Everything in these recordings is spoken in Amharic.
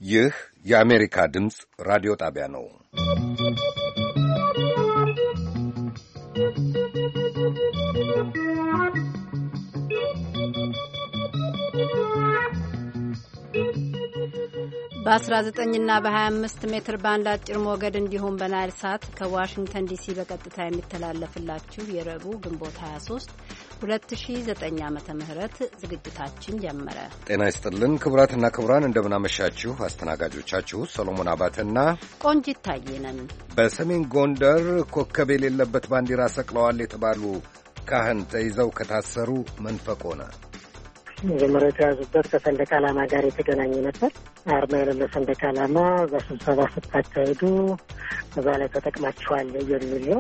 ይህ የአሜሪካ ድምፅ ራዲዮ ጣቢያ ነው። በ19ና በ25 ሜትር ባንድ አጭር ሞገድ እንዲሁም በናይል ሳት ከዋሽንግተን ዲሲ በቀጥታ የሚተላለፍላችሁ የረቡዕ ግንቦት 23 2009 ዓመተ ምህረት ዝግጅታችን ጀመረ። ጤና ይስጥልን ክቡራትና ክቡራን፣ እንደምናመሻችሁ። አስተናጋጆቻችሁ ሰሎሞን አባተና ቆንጂት ታዬ ነን። በሰሜን ጎንደር ኮከብ የሌለበት ባንዲራ ሰቅለዋል የተባሉ ካህን ተይዘው ከታሰሩ መንፈቅ ሆነ። መጀመሪያ የተያዙበት ከሰንደቅ ዓላማ ጋር የተገናኘ ነበር። አርማ የሌለው ሰንደቅ ዓላማ በስብሰባ ስታካሄዱ እዛ ላይ ተጠቅማችኋል የሚል ነው።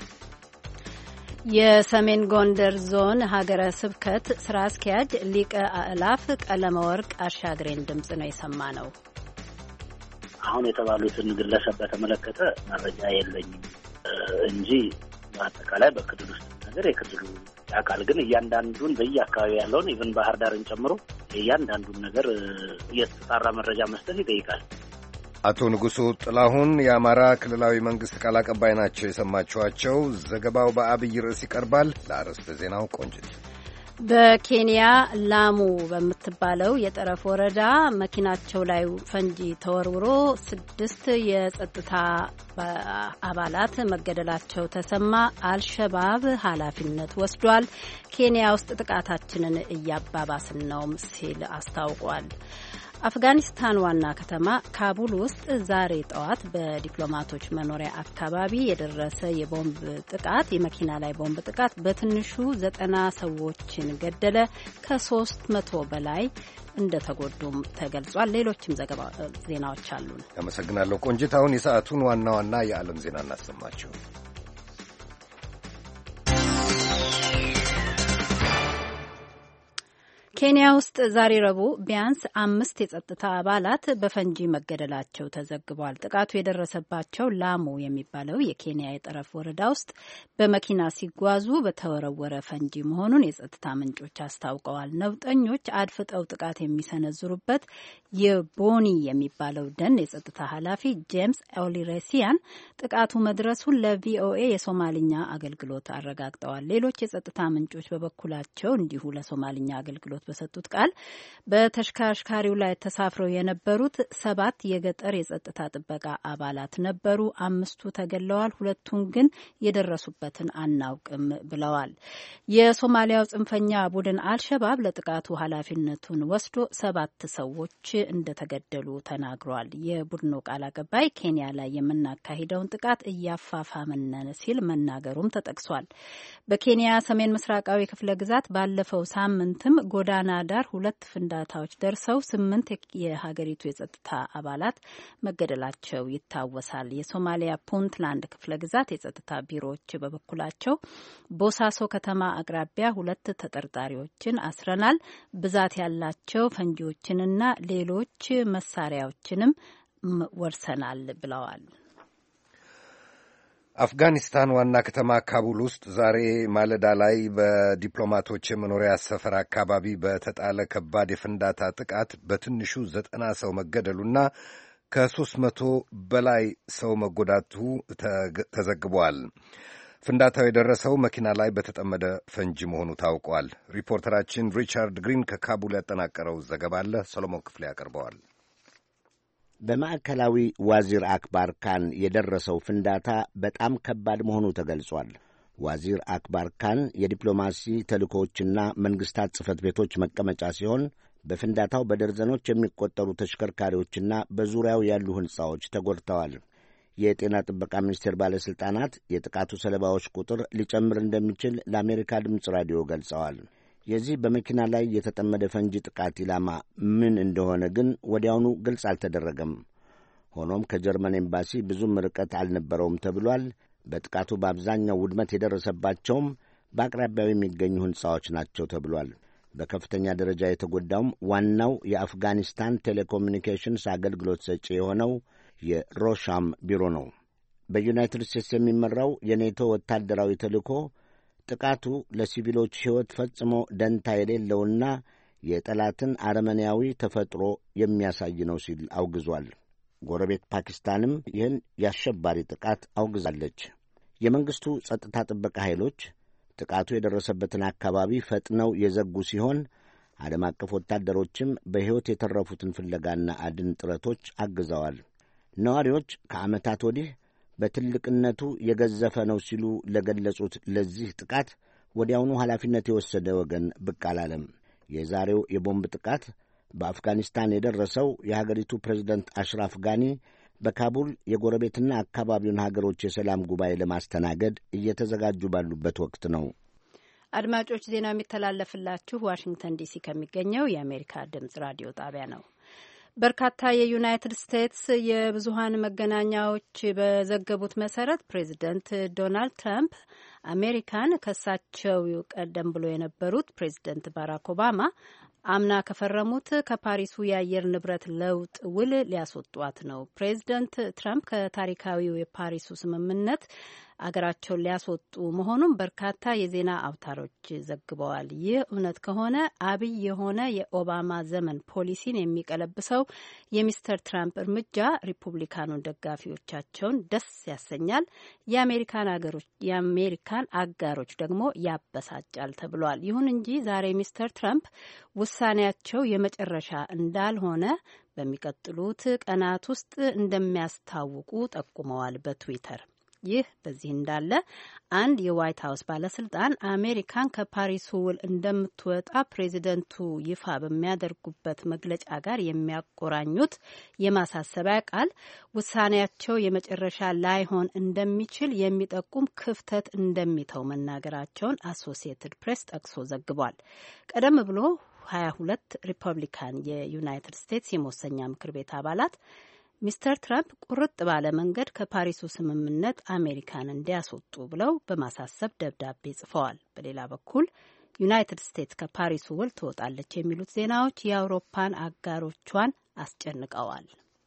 የሰሜን ጎንደር ዞን ሀገረ ስብከት ስራ አስኪያጅ ሊቀ አእላፍ ቀለመወርቅ አሻግሬን ድምፅ ነው የሰማ ነው። አሁን የተባሉትን ግለሰብ በተመለከተ መረጃ የለኝም እንጂ በአጠቃላይ በክልል ውስጥ ነገር የክልሉ ያውቃል። ግን እያንዳንዱን በየአካባቢ ያለውን ኢቭን ባህር ዳርን ጨምሮ እያንዳንዱን ነገር የተጣራ መረጃ መስጠት ይጠይቃል። አቶ ንጉሱ ጥላሁን የአማራ ክልላዊ መንግስት ቃል አቀባይ ናቸው የሰማችኋቸው። ዘገባው በአብይ ርዕስ ይቀርባል። ለአርዕስተ ዜናው ቆንጅት። በኬንያ ላሙ በምትባለው የጠረፍ ወረዳ መኪናቸው ላይ ፈንጂ ተወርውሮ 6 የጸጥታ አባላት መገደላቸው ተሰማ። አልሸባብ ኃላፊነት ወስዷል። ኬንያ ውስጥ ጥቃታችንን እያባባስን ነው ሲል አስታውቋል። አፍጋኒስታን ዋና ከተማ ካቡል ውስጥ ዛሬ ጠዋት በዲፕሎማቶች መኖሪያ አካባቢ የደረሰ የመኪና ላይ ቦምብ ጥቃት በትንሹ 90 ሰዎችን ገደለ። ከ300 በላይ እንደተጎዱም ተገልጿል። ሌሎችም ዜናዎች አሉን። አመሰግናለሁ ቆንጂት። አሁን የሰዓቱን ዋና ዋና የዓለም ዜና እናሰማችሁ። ኬንያ ውስጥ ዛሬ ረቡዕ ቢያንስ 5 የጸጥታ አባላት በፈንጂ መገደላቸው ተዘግቧል። ጥቃቱ የደረሰባቸው ላሙ የሚባለው የኬንያ የጠረፍ ወረዳ ውስጥ በመኪና ሲጓዙ በተወረወረ ፈንጂ መሆኑን የጸጥታ ምንጮች አስታውቀዋል። ነውጠኞች አድፍጠው ጥቃት የሚሰነዝሩበት የቦኒ የሚባለው ደን የጸጥታ ኃላፊ ጄምስ ኦሊሬሲያን ጥቃቱ መድረሱን ለቪኦኤ የሶማልኛ አገልግሎት አረጋግጠዋል። ሌሎች የጸጥታ ምንጮች በበኩላቸው እንዲሁ ለሶማልኛ አገልግሎት በሰጡት ቃል በተሽከርካሪው ላይ ተሳፍረው የነበሩት 7 የገጠር የጸጥታ ጥበቃ አባላት ነበሩ። 5ቱ ተገለዋል። 2ቱን ግን የደረሱበትን አናውቅም ብለዋል። የሶማሊያው ጽንፈኛ ቡድን አልሸባብ ለጥቃቱ ኃላፊነቱን ወስዶ 7 ሰዎች እንደተገደሉ ተናግሯል። የቡድኑ ቃል አቀባይ ኬንያ ላይ የምናካሂደውን ጥቃት እያፋፋመነን ሲል መናገሩም ተጠቅሷል። በኬንያ ሰሜን ምስራቃዊ ክፍለ ግዛት ባለፈው ሳምንትም ጎዳና ዳር 2 ፍንዳታዎች ደርሰው 8 የሀገሪቱ የጸጥታ አባላት መገደላቸው ይታወሳል። የሶማሊያ ፑንትላንድ ክፍለ ግዛት የጸጥታ ቢሮዎች በበኩላቸው ቦሳሶ ከተማ አቅራቢያ 2 ተጠርጣሪዎችን አስረናል፣ ብዛት ያላቸው ፈንጂዎችንና ሌሎች መሳሪያዎችንም ወርሰናል ብለዋል። አፍጋኒስታን ዋና ከተማ ካቡል ውስጥ ዛሬ ማለዳ ላይ በዲፕሎማቶች የመኖሪያ ሰፈር አካባቢ በተጣለ ከባድ የፍንዳታ ጥቃት በትንሹ 90 ሰው መገደሉና ከ300 በላይ ሰው መጎዳቱ ተዘግቧል። ፍንዳታው የደረሰው መኪና ላይ በተጠመደ ፈንጂ መሆኑ ታውቋል። ሪፖርተራችን ሪቻርድ ግሪን ከካቡል ያጠናቀረው ዘገባ አለ። ሰሎሞን ክፍሌ ያቀርበዋል። በማዕከላዊ ዋዚር አክባር ካን የደረሰው ፍንዳታ በጣም ከባድ መሆኑ ተገልጿል። ዋዚር አክባር ካን የዲፕሎማሲ ተልእኮዎችና መንግሥታት ጽሕፈት ቤቶች መቀመጫ ሲሆን በፍንዳታው በደርዘኖች የሚቆጠሩ ተሽከርካሪዎችና በዙሪያው ያሉ ሕንፃዎች ተጎድተዋል። የጤና ጥበቃ ሚኒስቴር ባለሥልጣናት የጥቃቱ ሰለባዎች ቁጥር ሊጨምር እንደሚችል ለአሜሪካ ድምፅ ራዲዮ ገልጸዋል። የዚህ በመኪና ላይ የተጠመደ ፈንጂ ጥቃት ኢላማ ምን እንደሆነ ግን ወዲያውኑ ግልጽ አልተደረገም። ሆኖም ከጀርመን ኤምባሲ ብዙም ርቀት አልነበረውም ተብሏል። በጥቃቱ በአብዛኛው ውድመት የደረሰባቸውም በአቅራቢያው የሚገኙ ሕንፃዎች ናቸው ተብሏል። በከፍተኛ ደረጃ የተጎዳውም ዋናው የአፍጋኒስታን ቴሌኮሚኒኬሽንስ አገልግሎት ሰጪ የሆነው የሮሻም ቢሮ ነው። በዩናይትድ ስቴትስ የሚመራው የኔቶ ወታደራዊ ተልእኮ ጥቃቱ ለሲቪሎች ሕይወት ፈጽሞ ደንታ የሌለውና የጠላትን አረመኔያዊ ተፈጥሮ የሚያሳይ ነው ሲል አውግዟል። ጎረቤት ፓኪስታንም ይህን የአሸባሪ ጥቃት አውግዛለች። የመንግሥቱ ጸጥታ ጥበቃ ኃይሎች ጥቃቱ የደረሰበትን አካባቢ ፈጥነው የዘጉ ሲሆን ዓለም አቀፍ ወታደሮችም በሕይወት የተረፉትን ፍለጋና አድን ጥረቶች አግዘዋል። ነዋሪዎች ከዓመታት ወዲህ በትልቅነቱ የገዘፈ ነው ሲሉ ለገለጹት ለዚህ ጥቃት ወዲያውኑ ኃላፊነት የወሰደ ወገን ብቅ አላለም። የዛሬው የቦምብ ጥቃት በአፍጋኒስታን የደረሰው የሀገሪቱ ፕሬዝደንት አሽራፍ ጋኒ በካቡል የጎረቤትና አካባቢውን ሀገሮች የሰላም ጉባኤ ለማስተናገድ እየተዘጋጁ ባሉበት ወቅት ነው። አድማጮች፣ ዜናው የሚተላለፍላችሁ ዋሽንግተን ዲሲ ከሚገኘው የአሜሪካ ድምጽ ራዲዮ ጣቢያ ነው። በርካታ የዩናይትድ ስቴትስ የብዙሀን መገናኛዎች በዘገቡት መሰረት ፕሬዚደንት ዶናልድ ትራምፕ አሜሪካን ከሳቸው ቀደም ብሎ የነበሩት ፕሬዚደንት ባራክ ኦባማ አምና ከፈረሙት ከፓሪሱ የአየር ንብረት ለውጥ ውል ሊያስወጧት ነው። ፕሬዚደንት ትራምፕ ከታሪካዊው የፓሪሱ ስምምነት አገራቸውን ሊያስወጡ መሆኑን በርካታ የዜና አውታሮች ዘግበዋል። ይህ እውነት ከሆነ አብይ የሆነ የኦባማ ዘመን ፖሊሲን የሚቀለብሰው የሚስተር ትራምፕ እርምጃ ሪፑብሊካኑን ደጋፊዎቻቸውን ደስ ያሰኛል፣ የአሜሪካን አጋሮች ደግሞ ያበሳጫል ተብሏል። ይሁን እንጂ ዛሬ ሚስተር ትራምፕ ውሳኔያቸው የመጨረሻ እንዳልሆነ በሚቀጥሉት ቀናት ውስጥ እንደሚያስታውቁ ጠቁመዋል በትዊተር። ይህ በዚህ እንዳለ አንድ የዋይት ሀውስ ባለስልጣን አሜሪካን ከፓሪሱ ውል እንደምትወጣ ፕሬዚደንቱ ይፋ በሚያደርጉበት መግለጫ ጋር የሚያቆራኙት የማሳሰቢያ ቃል ውሳኔያቸው የመጨረሻ ላይሆን እንደሚችል የሚጠቁም ክፍተት እንደሚተው መናገራቸውን አሶሲየትድ ፕሬስ ጠቅሶ ዘግቧል። ቀደም ብሎ 22 ሪፐብሊካን የዩናይትድ ስቴትስ የመወሰኛ ምክር ቤት አባላት ሚስተር ትራምፕ ቁርጥ ባለ መንገድ ከፓሪሱ ስምምነት አሜሪካን እንዲያስወጡ ብለው በማሳሰብ ደብዳቤ ጽፈዋል። በሌላ በኩል ዩናይትድ ስቴትስ ከፓሪሱ ውል ትወጣለች የሚሉት ዜናዎች የአውሮፓን አጋሮቿን አስጨንቀዋል።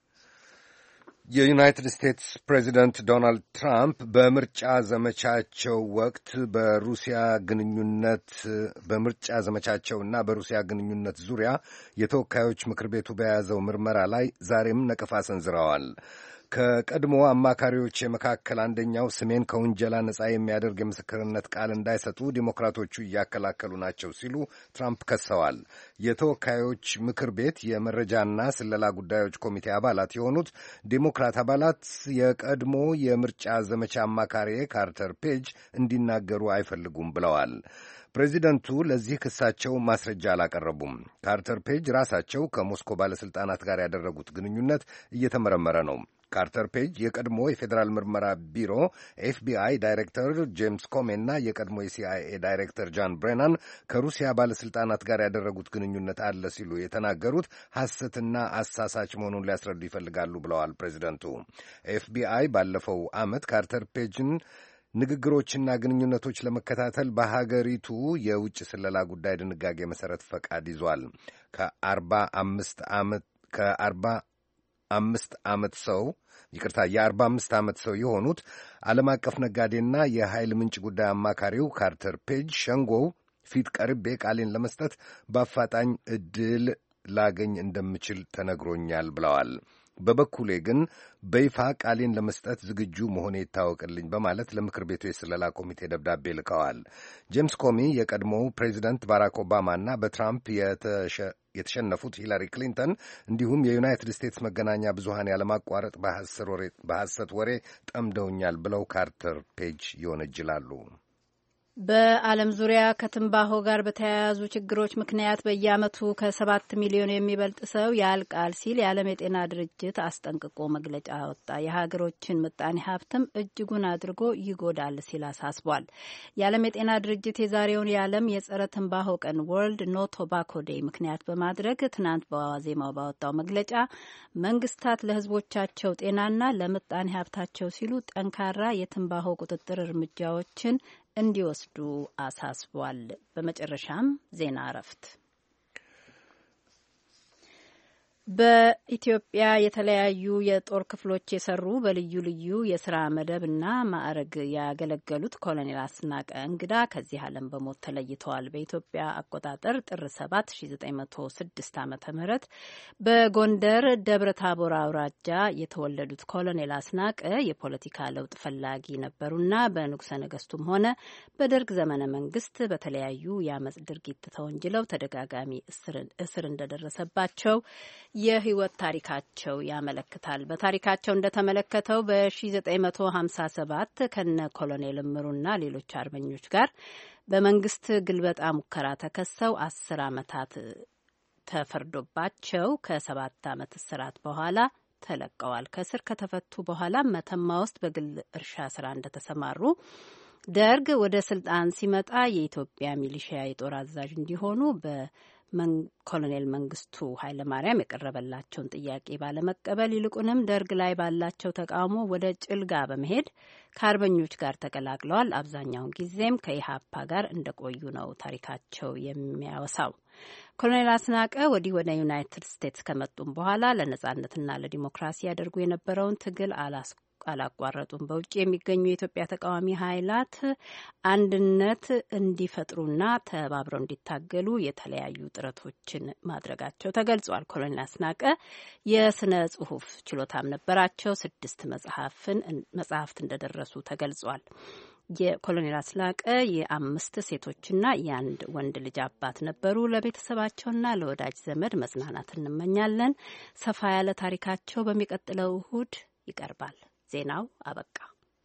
የዩናይትድ ስቴትስ ፕሬዚደንት ዶናልድ ትራምፕ በምርጫ ዘመቻቸው ወቅት በምርጫ ዘመቻቸውና በሩሲያ ግንኙነት ዙሪያ የተወካዮች ምክር ቤቱ በያዘው ምርመራ ላይ ዛሬም ነቀፋ ሰንዝረዋል። ከቀድሞ አማካሪዎች መካከል አንደኛው ስሜን ከውንጀላ ነጻ የሚያደርግ የምስክርነት ቃል እንዳይሰጡ ዲሞክራቶቹ እያከላከሉ ናቸው ሲሉ ትራምፕ ከሰዋል። የተወካዮች ምክር ቤት የመረጃና ስለላ ጉዳዮች ኮሚቴ አባላት የሆኑት ዴሞክራት አባላት የቀድሞ የምርጫ ዘመቻ አማካሪ ካርተር ፔጅ እንዲናገሩ አይፈልጉም ብለዋል። ፕሬዚደንቱ ለዚህ ክሳቸው ማስረጃ አላቀረቡም። ካርተር ፔጅ ራሳቸው ከሞስኮ ባለሥልጣናት ጋር ያደረጉት ግንኙነት እየተመረመረ ነው። ካርተር ፔጅ የቀድሞ የፌዴራል ምርመራ ቢሮ ኤፍቢአይ ዳይሬክተር ጄምስ ኮሜና የቀድሞ የሲአይኤ ዳይሬክተር ጃን ብሬናን ከሩሲያ ባለሥልጣናት ጋር ያደረጉት ግንኙነት አለ ሲሉ የተናገሩት ሐሰትና አሳሳች መሆኑን ሊያስረዱ ይፈልጋሉ ብለዋል ፕሬዚደንቱ። ኤፍቢአይ ባለፈው ዓመት ካርተር ፔጅን ንግግሮችና ግንኙነቶች ለመከታተል በሀገሪቱ የውጭ ስለላ ጉዳይ ድንጋጌ መሠረት ፈቃድ ይዟል። የ45 ዓመት ሰው የሆኑት ዓለም አቀፍ ነጋዴና የኃይል ምንጭ ጉዳይ አማካሪው ካርተር ፔጅ ሸንጎው ፊት ቀርቤ ቃሌን ለመስጠት በአፋጣኝ ዕድል ላገኝ እንደምችል ተነግሮኛል ብለዋል። በበኩሌ ግን በይፋ ቃሌን ለመስጠት ዝግጁ መሆኔ ይታወቅልኝ በማለት ለምክር ቤቱ የስለላ ኮሚቴ ደብዳቤ ልከዋል። ጄምስ ኮሚ የቀድሞው ፕሬዚደንት ባራክ ኦባማና በትራምፕ የተሸነፉት ሂላሪ ክሊንተን እንዲሁም የዩናይትድ ስቴትስ መገናኛ ብዙሃን ያለማቋረጥ በሐሰት ወሬ ጠምደውኛል ብለው ካርተር ፔጅ ይወነጅላሉ። በዓለም ዙሪያ ከትንባሆ ጋር በተያያዙ ችግሮች ምክንያት በየዓመቱ ከ7 ሚሊዮን የሚበልጥ ሰው ያልቃል ሲል የዓለም የጤና ድርጅት አስጠንቅቆ መግለጫ ወጣ። የሀገሮችን ምጣኔ ሀብትም እጅጉን አድርጎ ይጎዳል ሲል አሳስቧል። የዓለም የጤና ድርጅት የዛሬውን የዓለም የጸረ ትንባሆ ቀን ወርልድ ኖ ቶባኮ ዴይ ምክንያት በማድረግ ትናንት በዋዜማው ባወጣው መግለጫ መንግስታት ለሕዝቦቻቸው ጤናና ለምጣኔ ሀብታቸው ሲሉ ጠንካራ የትንባሆ ቁጥጥር እርምጃዎችን እንዲወስዱ አሳስቧል። በመጨረሻም ዜና እረፍት። በኢትዮጵያ የተለያዩ የጦር ክፍሎች የሰሩ በልዩ ልዩ የስራ መደብና ማዕረግ ያገለገሉት ኮሎኔል አስናቀ እንግዳ ከዚህ ዓለም በሞት ተለይተዋል። በኢትዮጵያ አቆጣጠር ጥር 7 1906 ዓ.ም በጎንደር ደብረ ታቦር አውራጃ የተወለዱት ኮሎኔል አስናቀ የፖለቲካ ለውጥ ፈላጊ ነበሩና በንጉሠ ነገሥቱም ሆነ በደርግ ዘመነ መንግስት በተለያዩ የአመጽ ድርጊት ተወንጅለው ተደጋጋሚ እስር እንደደረሰባቸው የህይወት ታሪካቸው ያመለክታል። በታሪካቸው እንደተመለከተው በ1957 ከነ ኮሎኔል እምሩና ሌሎች አርበኞች ጋር በመንግስት ግልበጣ ሙከራ ተከሰው 10 ዓመታት ተፈርዶባቸው ከ7 ዓመት እስራት በኋላ ተለቀዋል። ከእስር ከተፈቱ በኋላ መተማ ውስጥ በግል እርሻ ስራ እንደተሰማሩ ደርግ ወደ ስልጣን ሲመጣ የኢትዮጵያ ሚሊሺያ የጦር አዛዥ እንዲሆኑ ኮሎኔል መንግስቱ ኃይለማርያም የቀረበላቸውን ጥያቄ ባለመቀበል ይልቁንም ደርግ ላይ ባላቸው ተቃውሞ ወደ ጭልጋ በመሄድ ከአርበኞች ጋር ተቀላቅለዋል። አብዛኛውን ጊዜም ከኢሃፓ ጋር እንደቆዩ ነው ታሪካቸው የሚያወሳው። ኮሎኔል አስናቀ ወዲህ ወደ ዩናይትድ ስቴትስ ከመጡም በኋላ ለነጻነትና ለዲሞክራሲ ያደርጉ የነበረውን ትግል አላቋረጡም። በውጭ የሚገኙ የኢትዮጵያ ተቃዋሚ ኃይላት አንድነት እንዲፈጥሩና ተባብረው እንዲታገሉ የተለያዩ ጥረቶችን ማድረጋቸው ተገልጿል። ኮሎኔል አስናቀ የስነ ጽሁፍ ችሎታም ነበራቸው። 6 መጽሐፍት እንደደረሱ ተገልጿል። የኮሎኔል አስናቀ የ5 ሴቶችና የ1 ወንድ ልጅ አባት ነበሩ። ለቤተሰባቸውና ለወዳጅ ዘመድ መጽናናት እንመኛለን። ሰፋ ያለ ታሪካቸው በሚቀጥለው እሁድ ይቀርባል። ዜናው አበቃ።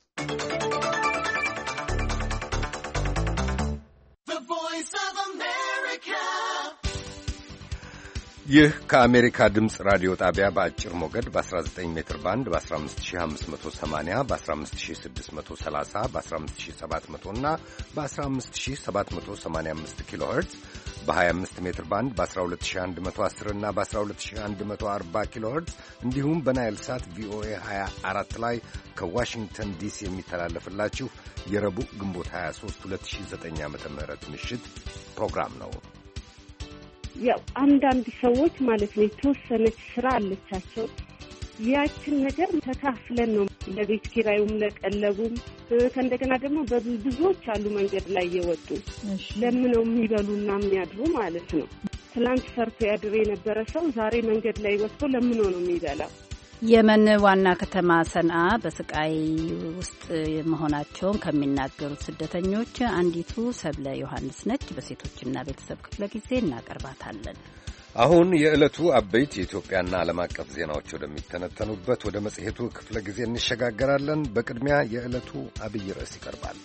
ይህ ከአሜሪካ ድምፅ ራዲዮ ጣቢያ በአጭር ሞገድ በ19 ሜትር ባንድ በ15580 በ15630 በ15700 እና በ15785 ኪሎ ሄርትዝ በ25 ሜትር ባንድ በ12110 እና በ12140 ኪሎ ሄርትዝ እንዲሁም በናይል ሳት ቪኦኤ 24 ላይ ከዋሽንግተን ዲሲ የሚተላለፍላችሁ የረቡዕ ግንቦት 23 2009 ዓ.ም ምሽት ፕሮግራም ነው። ያው አንዳንድ ሰዎች ማለት ነው የተወሰነች ስራ አለቻቸው። ያችን ነገር ተካፍለን ነው ለቤት ኪራዩም ለቀለቡም ከእንደገና ደግሞ ብዙዎች አሉ መንገድ ላይ የወጡ ለምነው የሚበሉና የሚያድሩ ማለት ነው። ትላንት ሰርቶ ያድር የነበረ ሰው ዛሬ መንገድ ላይ ወጥቶ ለምኖ ነው የሚበላው። የመን ዋና ከተማ ሰንዓ በስቃይ ውስጥ መሆናቸውን ከሚናገሩት ስደተኞች አንዲቱ ሰብለ ዮሐንስ ነች። በሴቶችና ቤተሰብ ክፍለ ጊዜ እናቀርባታለን። አሁን የዕለቱ አበይት የኢትዮጵያና ዓለም አቀፍ ዜናዎች ወደሚተነተኑበት ወደ መጽሔቱ ክፍለ ጊዜ እንሸጋገራለን። በቅድሚያ የዕለቱ አብይ ርዕስ ይቀርባል።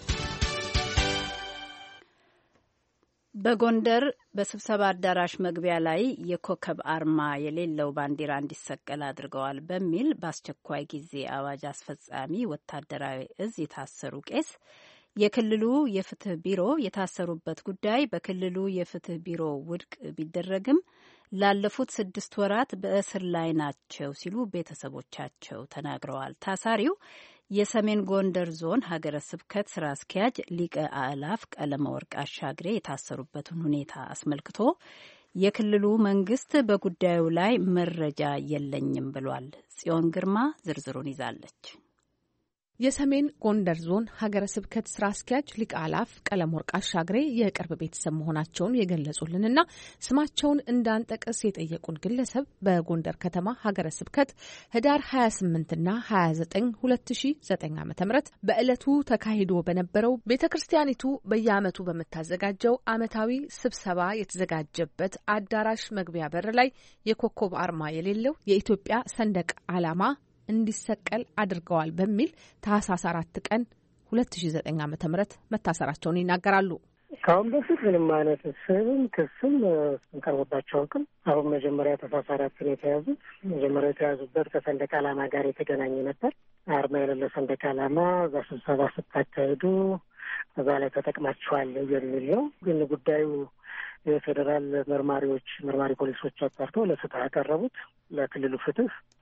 በጎንደር በስብሰባ አዳራሽ መግቢያ ላይ የኮከብ አርማ የሌለው ባንዲራ እንዲሰቀል አድርገዋል በሚል በአስቸኳይ ጊዜ አዋጅ አስፈጻሚ ወታደራዊ እዝ የታሰሩ ቄስ የክልሉ የፍትህ ቢሮ የታሰሩበት ጉዳይ በክልሉ የፍትህ ቢሮ ውድቅ ቢደረግም ላለፉት 6 ወራት በእስር ላይ ናቸው ሲሉ ቤተሰቦቻቸው ተናግረዋል። ታሳሪው የሰሜን ጎንደር ዞን ሀገረ ስብከት ስራ አስኪያጅ ሊቀ አእላፍ ቀለመወርቅ አሻግሬ የታሰሩበትን ሁኔታ አስመልክቶ የክልሉ መንግስት በጉዳዩ ላይ መረጃ የለኝም ብሏል። ጽዮን ግርማ ዝርዝሩን ይዛለች። የሰሜን ጎንደር ዞን ሀገረ ስብከት ስራ አስኪያጅ ሊቀ አእላፍ ቀለመወርቅ አሻግሬ የቅርብ ቤተሰብ መሆናቸውን የገለጹልንና ስማቸውን እንዳንጠቅስ የጠየቁን ግለሰብ በጎንደር ከተማ ሀገረ ስብከት ህዳር 28ና 29 2009 ዓ.ም በዕለቱ ተካሂዶ በነበረው ቤተክርስቲያኒቱ በየዓመቱ በምታዘጋጀው ዓመታዊ ስብሰባ የተዘጋጀበት አዳራሽ መግቢያ በር ላይ የኮከብ አርማ የሌለው የኢትዮጵያ ሰንደቅ ዓላማ እንዲሰቀል አድርገዋል በሚል ታህሳስ 4 ቀን 2009 ዓ.ም መታሰራቸውን ይናገራሉ። ከአሁን በፊት ምንም አይነት ክስም እንቀርቦባቸው አውቅም። አሁን መጀመሪያ ታህሳስ 4 ነው የተያዙት። መጀመሪያ የተያዙበት ከሰንደቅ ዓላማ ጋር የተገናኘ ነበር። አርማ የሌለ ሰንደቅ ዓላማ በስብሰባ ስታካሄዱ እዛ ላይ ተጠቅማችኋል የሚል ነው። ግን ጉዳዩ የፌዴራል መርማሪ ፖሊሶች አጣርተው ለፍትህ ያቀረቡት ለክልሉ ፍትህ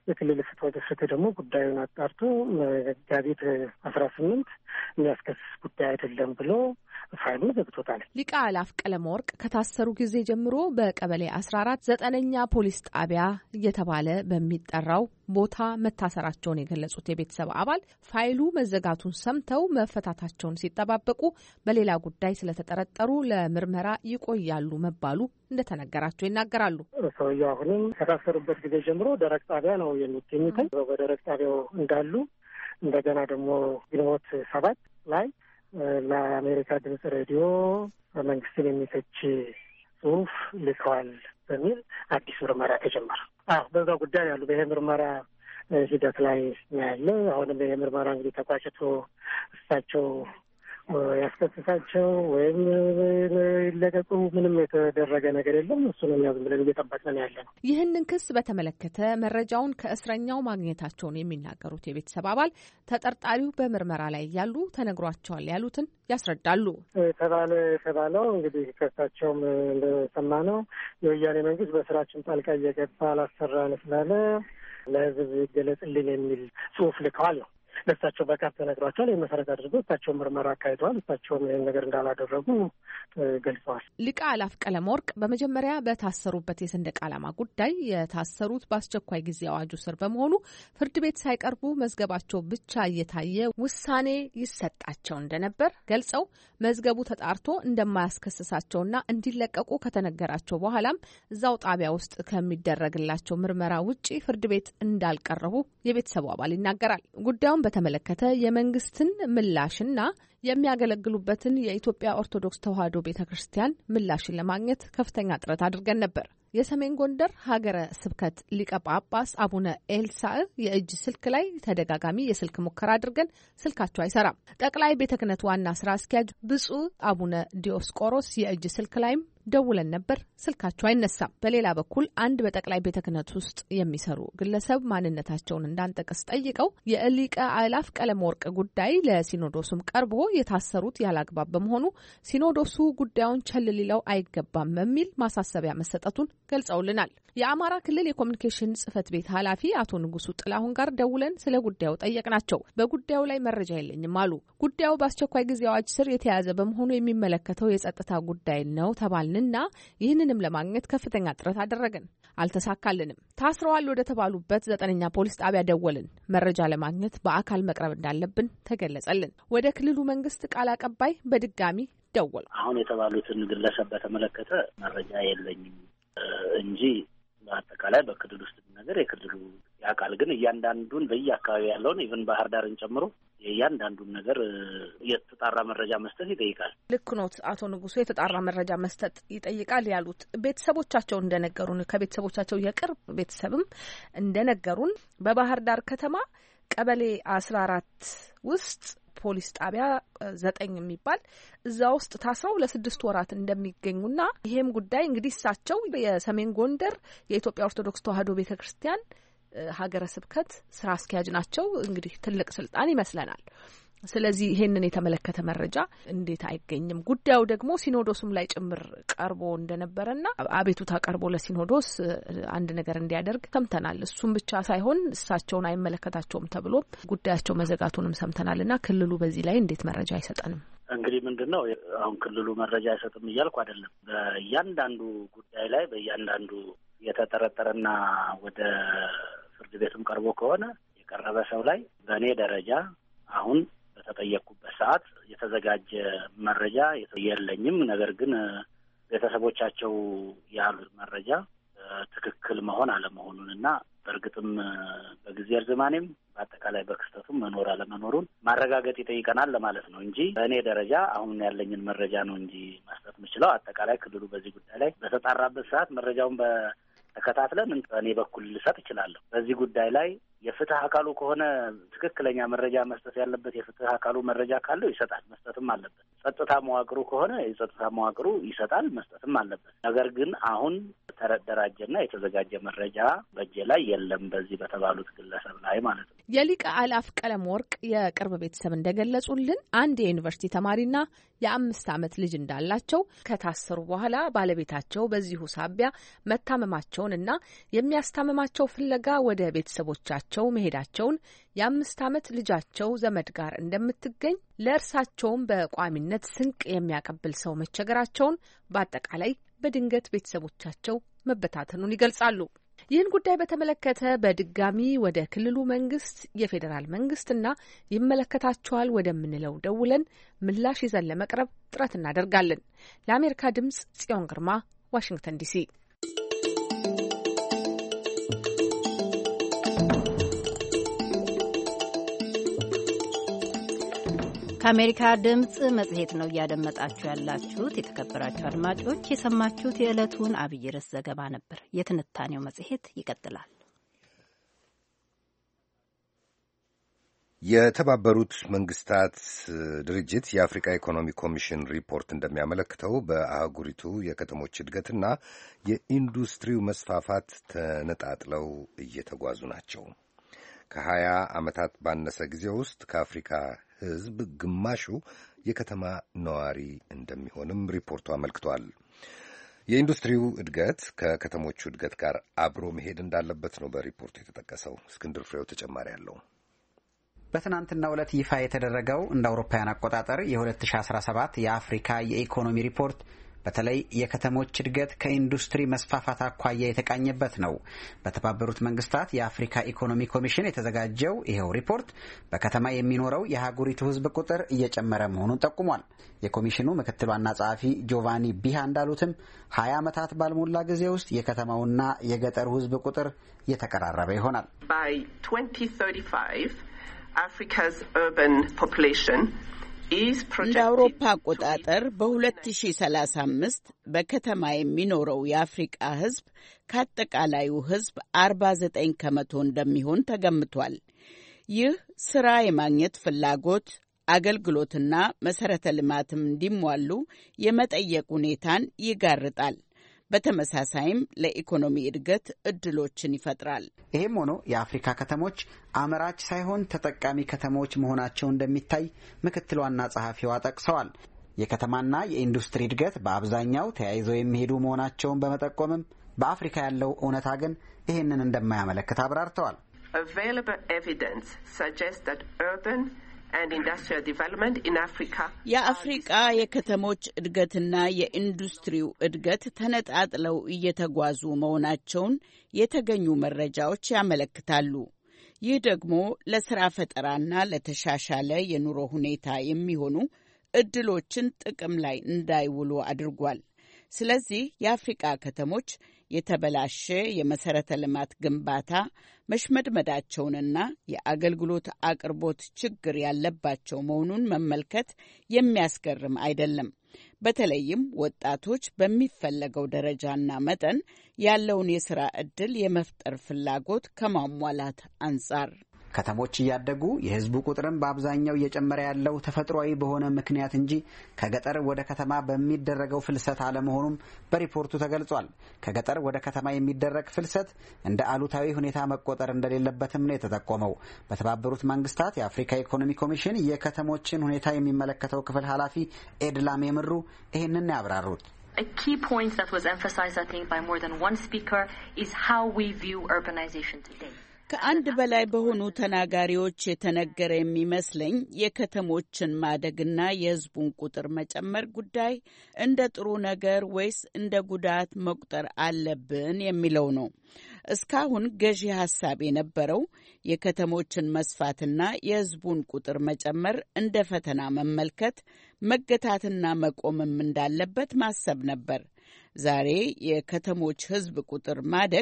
የክልል ፍትህ ደግሞ ጉዳዩን አጣርቶ መጋቢት 18 የሚያስከስስ ጉዳይ አይደለም ብሎ ፋይሉን ዘግቶታል። ሊቀ አእላፍ ቀለመወርቅ ከታሰሩ ጊዜ ጀምሮ በቀበሌ 14 9ኛ ፖሊስ ጣቢያ እየተባለ በሚጠራው ቦታ መታሰራቸውን የገለጹት የቤተሰብ አባል ፋይሉ መዘጋቱን ሰምተው መፈታታቸውን ሲጠባበቁ በሌላ ጉዳይ ስለተጠረጠሩ ለምርመራ ይቆያሉ መባሉ እንደተነገራቸው ይናገራሉ። ሰውየው አሁንም ከታሰሩበት ጊዜ ጀምሮ ደረቅ ጣቢያ ነው የሚገኙት። በደረቅ ጣቢያው እንዳሉ እንደገና ደግሞ ግንቦት 7 ላይ ለአሜሪካ ድምጽ ሬዲዮ መንግስትን የሚተች ጽሁፍ ልከዋል በሚል አዲስ ምርመራ ተጀመረ። በዛ ጉዳይ ያሉ ይሄ ምርመራ ሂደት ላይ ያለ አሁንም ይሄ ምርመራ እንግዲህ ተቋጭቶ እሳቸው ያስከስሳቸው ወይም ይለቀቁ ምንም የተደረገ ነገር የለም። እሱንም ያው ብለን እየጠበቅን ያለ ነው። ይህንን ክስ በተመለከተ መረጃውን ከእስረኛው ማግኘታቸውን የሚናገሩት የቤተሰብ አባል ተጠርጣሪው በምርመራ ላይ ያሉ ተነግሯቸዋል ያሉትን ያስረዳሉ። የተባለው እንግዲህ ከእሳቸውም እንደሰማነው የወያኔ መንግስት በስራችን ጣልቃ እየገባ አላሰራን ስላለ ለህዝብ ይገለጽልን የሚል ጽሁፍ ልከዋል ነው። ለእሳቸው በቃል ተነግሯቸዋል። ይህን መሰረት አድርገው እሳቸውን ምርመራ አካሂደዋል። እሳቸውም ይህን ነገር እንዳላደረጉ ገልጸዋል። ሊቀ አእላፍ ቀለመወርቅ በመጀመሪያ በታሰሩበት የሰንደቅ ዓላማ ጉዳይ የታሰሩት በአስቸኳይ ጊዜ አዋጁ ስር በመሆኑ ፍርድ ቤት ሳይቀርቡ መዝገባቸው ብቻ እየታየ ውሳኔ ይሰጣቸው እንደነበር ገልጸው መዝገቡ ተጣርቶ እንደማያስከስሳቸውና እንዲለቀቁ ከተነገራቸው በኋላም እዛው ጣቢያ ውስጥ ከሚደረግላቸው ምርመራ ውጪ ፍርድ ቤት እንዳልቀረቡ የቤተሰቡ አባል ይናገራል። ጉዳዩን በተመለከተ የመንግስትን ምላሽና የሚያገለግሉበትን የኢትዮጵያ ኦርቶዶክስ ተዋሕዶ ቤተክርስቲያን ምላሽን ለማግኘት ከፍተኛ ጥረት አድርገን ነበር። የሰሜን ጎንደር ሀገረ ስብከት ሊቀ ጳጳስ አቡነ ኤልሳዕ የእጅ ስልክ ላይ ተደጋጋሚ የስልክ ሙከራ አድርገን ስልካቸው አይሰራም። ጠቅላይ ቤተ ክህነት ዋና ስራ አስኪያጅ ብፁዕ አቡነ ዲዮስቆሮስ የእጅ ስልክ ላይም ደውለን ነበር፣ ስልካቸው አይነሳም። በሌላ በኩል አንድ በጠቅላይ ቤተ ክህነት ውስጥ የሚሰሩ ግለሰብ ማንነታቸውን እንዳንጠቅስ ጠይቀው የሊቀ አእላፍ ቀለመወርቅ ጉዳይ ለሲኖዶሱም ቀርቦ የታሰሩት ያላግባብ በመሆኑ ሲኖዶሱ ጉዳዩን ቸል ሊለው አይገባም በሚል ማሳሰቢያ መሰጠቱን ገልጸውልናል። የአማራ ክልል የኮሚኒኬሽን ጽህፈት ቤት ኃላፊ አቶ ንጉሱ ጥላሁን ጋር ደውለን ስለ ጉዳዩ ጠየቅናቸው። በጉዳዩ ላይ መረጃ የለኝም አሉ። ጉዳዩ በአስቸኳይ ጊዜ አዋጅ ስር የተያዘ በመሆኑ የሚመለከተው የጸጥታ ጉዳይ ነው ተባልንና ይህንንም ለማግኘት ከፍተኛ ጥረት አደረግን፣ አልተሳካልንም። ታስረዋል ወደ ተባሉበት 9ኛ ፖሊስ ጣቢያ ደወልን። መረጃ ለማግኘት በአካል መቅረብ እንዳለብን ተገለጸልን። ወደ ክልሉ መንግስት ቃል አቀባይ በድጋሚ ደወል አሁን የተባሉትን ግለሰብ በተመለከተ መረጃ የለኝም እንጂ በአጠቃላይ በክልል ውስጥ ነገር የክልሉ ያውቃል። ግን እያንዳንዱን በየአካባቢ ያለውን ኢቭን ባህር ዳርን ጨምሮ የእያንዳንዱን ነገር የተጣራ መረጃ መስጠት ይጠይቃል። ልክ ኖት አቶ ንጉሱ፣ የተጣራ መረጃ መስጠት ይጠይቃል ያሉት ቤተሰቦቻቸው እንደነገሩን፣ ከቤተሰቦቻቸው የቅርብ ቤተሰብም እንደነገሩን በባህር ዳር ከተማ ቀበሌ 14 ውስጥ ፖሊስ ጣቢያ 9 የሚባል እዛ ውስጥ ታስረው ለ6 ወራት እንደሚገኙና ይሄም ጉዳይ እንግዲህ እሳቸው የሰሜን ጎንደር የኢትዮጵያ ኦርቶዶክስ ተዋሕዶ ቤተክርስቲያን ሀገረ ስብከት ስራ አስኪያጅ ናቸው። እንግዲህ ትልቅ ስልጣን ይመስለናል። ስለዚህ ይሄንን የተመለከተ መረጃ እንዴት አይገኝም? ጉዳዩ ደግሞ ሲኖዶሱም ላይ ጭምር ቀርቦ እንደነበረና አቤቱታ ቀርቦ ለሲኖዶስ አንድ ነገር እንዲያደርግ ሰምተናል። እሱም ብቻ ሳይሆን እሳቸውን አይመለከታቸውም ተብሎ ጉዳያቸው መዘጋቱንም ሰምተናልና ክልሉ በዚህ ላይ እንዴት መረጃ አይሰጠንም? እንግዲህ ምንድነው አሁን ክልሉ መረጃ አይሰጥም እያልኩ አይደለም። በእያንዳንዱ ጉዳይ ላይ በእያንዳንዱ የተጠረጠረና ወደ ፍርድ ቤትም ቀርቦ ከሆነ የቀረበ ሰው ላይ በእኔ ደረጃ አሁን በተጠየቅኩበት ሰዓት የተዘጋጀ መረጃ የለኝም። ነገር ግን ቤተሰቦቻቸው ያሉት መረጃ ትክክል መሆን አለመሆኑን እና በእርግጥም በጊዜ እርዝማኔም በአጠቃላይ በክስተቱም መኖር አለመኖሩን ማረጋገጥ ይጠይቀናል ለማለት ነው እንጂ በእኔ ደረጃ አሁን ያለኝን መረጃ ነው እንጂ መስጠት የምችለው። አጠቃላይ ክልሉ በዚህ ጉዳይ ላይ በተጣራበት ሰዓት መረጃውን ተከታትለን በእኔ በኩል ልሰጥ እችላለሁ። በዚህ ጉዳይ ላይ የፍትህ አካሉ ከሆነ ትክክለኛ መረጃ መስጠት ያለበት የፍትህ አካሉ መረጃ ካለው ይሰጣል፣ መስጠትም አለበት። ጸጥታ መዋቅሩ ከሆነ የጸጥታ መዋቅሩ ይሰጣል፣ መስጠትም አለበት። ነገር ግን አሁን ተደራጀና የተዘጋጀ መረጃ በእጄ ላይ የለም በዚህ በተባሉት ግለሰብ ላይ ማለት ነው። የሊቀ አላፍ ቀለም ወርቅ የቅርብ ቤተሰብ እንደገለጹልን አንድ የዩኒቨርሲቲ ተማሪና የ5 ዓመት ልጅ እንዳላቸው ከታሰሩ በኋላ ባለቤታቸው በዚሁ ሳቢያ መታመማቸውንና የሚያስታምማቸው ፍለጋ ወደ ቤተሰቦቻቸው መሄዳቸውን የ5 ዓመት ልጃቸው ዘመድ ጋር እንደምትገኝ ለእርሳቸውም በቋሚነት ስንቅ የሚያቀብል ሰው መቸገራቸውን በአጠቃላይ በድንገት ቤተሰቦቻቸው መበታተኑን ይገልጻሉ። ይህን ጉዳይ በተመለከተ በድጋሚ ወደ ክልሉ መንግስት፣ የፌዴራል መንግስትና ይመለከታቸዋል ወደምንለው ደውለን ምላሽ ይዘን ለመቅረብ ጥረት እናደርጋለን። ለአሜሪካ ድምጽ ጽዮን ግርማ፣ ዋሽንግተን ዲሲ። ከአሜሪካ ድምፅ መጽሔት ነው እያደመጣችሁ ያላችሁት። የተከበራችሁ አድማጮች የሰማችሁት የዕለቱን አብይ ርዕስ ዘገባ ነበር። የትንታኔው መጽሔት ይቀጥላል። የተባበሩት መንግስታት ድርጅት የአፍሪካ ኢኮኖሚ ኮሚሽን ሪፖርት እንደሚያመለክተው በአህጉሪቱ የከተሞች እድገትና የኢንዱስትሪው መስፋፋት ተነጣጥለው እየተጓዙ ናቸው። ከ20 ዓመታት ባነሰ ጊዜ ውስጥ ከአፍሪካ ሕዝብ ግማሹ የከተማ ነዋሪ እንደሚሆንም ሪፖርቱ አመልክቷል። የኢንዱስትሪው እድገት ከከተሞቹ እድገት ጋር አብሮ መሄድ እንዳለበት ነው በሪፖርቱ የተጠቀሰው። እስክንድር ፍሬው ተጨማሪ አለው። በትናንትናው ዕለት ይፋ የተደረገው እንደ አውሮፓውያን አቆጣጠር የ2017 የአፍሪካ የኢኮኖሚ ሪፖርት በተለይ የከተሞች እድገት ከኢንዱስትሪ መስፋፋት አኳያ የተቃኘበት ነው። በተባበሩት መንግስታት የአፍሪካ ኢኮኖሚ ኮሚሽን የተዘጋጀው ይኸው ሪፖርት በከተማ የሚኖረው የአህጉሪቱ ሕዝብ ቁጥር እየጨመረ መሆኑን ጠቁሟል። የኮሚሽኑ ምክትል ዋና ጸሐፊ ጆቫኒ ቢሃ እንዳሉትም 20 ዓመታት ባልሞላ ጊዜ ውስጥ የከተማውና የገጠሩ ሕዝብ ቁጥር እየተቀራረበ ይሆናል። By 2035 Africa's urban population እንደ አውሮፓ አቆጣጠር በ2035 በከተማ የሚኖረው የአፍሪቃ ሕዝብ ከአጠቃላዩ ሕዝብ 49 ከመቶ እንደሚሆን ተገምቷል። ይህ ስራ የማግኘት ፍላጎት፣ አገልግሎትና መሰረተ ልማትም እንዲሟሉ የመጠየቅ ሁኔታን ይጋርጣል። በተመሳሳይም ለኢኮኖሚ እድገት እድሎችን ይፈጥራል። ይህም ሆኖ የአፍሪካ ከተሞች አምራች ሳይሆን ተጠቃሚ ከተሞች መሆናቸው እንደሚታይ ምክትል ዋና ጸሐፊዋ ጠቅሰዋል። የከተማና የኢንዱስትሪ እድገት በአብዛኛው ተያይዘው የሚሄዱ መሆናቸውን በመጠቆምም በአፍሪካ ያለው እውነታ ግን ይህንን እንደማያመለክት አብራርተዋል። Available evidence suggests that urban and industrial development in Africa የአፍሪቃ የከተሞች እድገትና የኢንዱስትሪው እድገት ተነጣጥለው እየተጓዙ መሆናቸውን የተገኙ መረጃዎች ያመለክታሉ። ይህ ደግሞ ለስራ ፈጠራና ለተሻሻለ የኑሮ ሁኔታ የሚሆኑ እድሎችን ጥቅም ላይ እንዳይውሉ አድርጓል። ስለዚህ የአፍሪቃ ከተሞች የተበላሸ የመሰረተ ልማት ግንባታ መሽመድመዳቸውንና የአገልግሎት አቅርቦት ችግር ያለባቸው መሆኑን መመልከት የሚያስገርም አይደለም። በተለይም ወጣቶች በሚፈለገው ደረጃና መጠን ያለውን የሥራ ዕድል የመፍጠር ፍላጎት ከማሟላት አንጻር ከተሞች እያደጉ የሕዝቡ ቁጥርም በአብዛኛው እየጨመረ ያለው ተፈጥሯዊ በሆነ ምክንያት እንጂ ከገጠር ወደ ከተማ በሚደረገው ፍልሰት አለመሆኑም በሪፖርቱ ተገልጿል። ከገጠር ወደ ከተማ የሚደረግ ፍልሰት እንደ አሉታዊ ሁኔታ መቆጠር እንደሌለበትም ነው የተጠቆመው። በተባበሩት መንግስታት የአፍሪካ ኢኮኖሚ ኮሚሽን የከተሞችን ሁኔታ የሚመለከተው ክፍል ኃላፊ ኤድላም የምሩ ይህንን ያብራሩት። A key point that was emphasized, I think, by more than one speaker is how we view urbanization today. ከአንድ በላይ በሆኑ ተናጋሪዎች የተነገረ የሚመስለኝ የከተሞችን ማደግና የሕዝቡን ቁጥር መጨመር ጉዳይ እንደ ጥሩ ነገር ወይስ እንደ ጉዳት መቁጠር አለብን የሚለው ነው። እስካሁን ገዢ ሐሳብ የነበረው የከተሞችን መስፋትና የሕዝቡን ቁጥር መጨመር እንደ ፈተና መመልከት፣ መገታትና መቆምም እንዳለበት ማሰብ ነበር። ዛሬ የከተሞች ሕዝብ ቁጥር ማደግ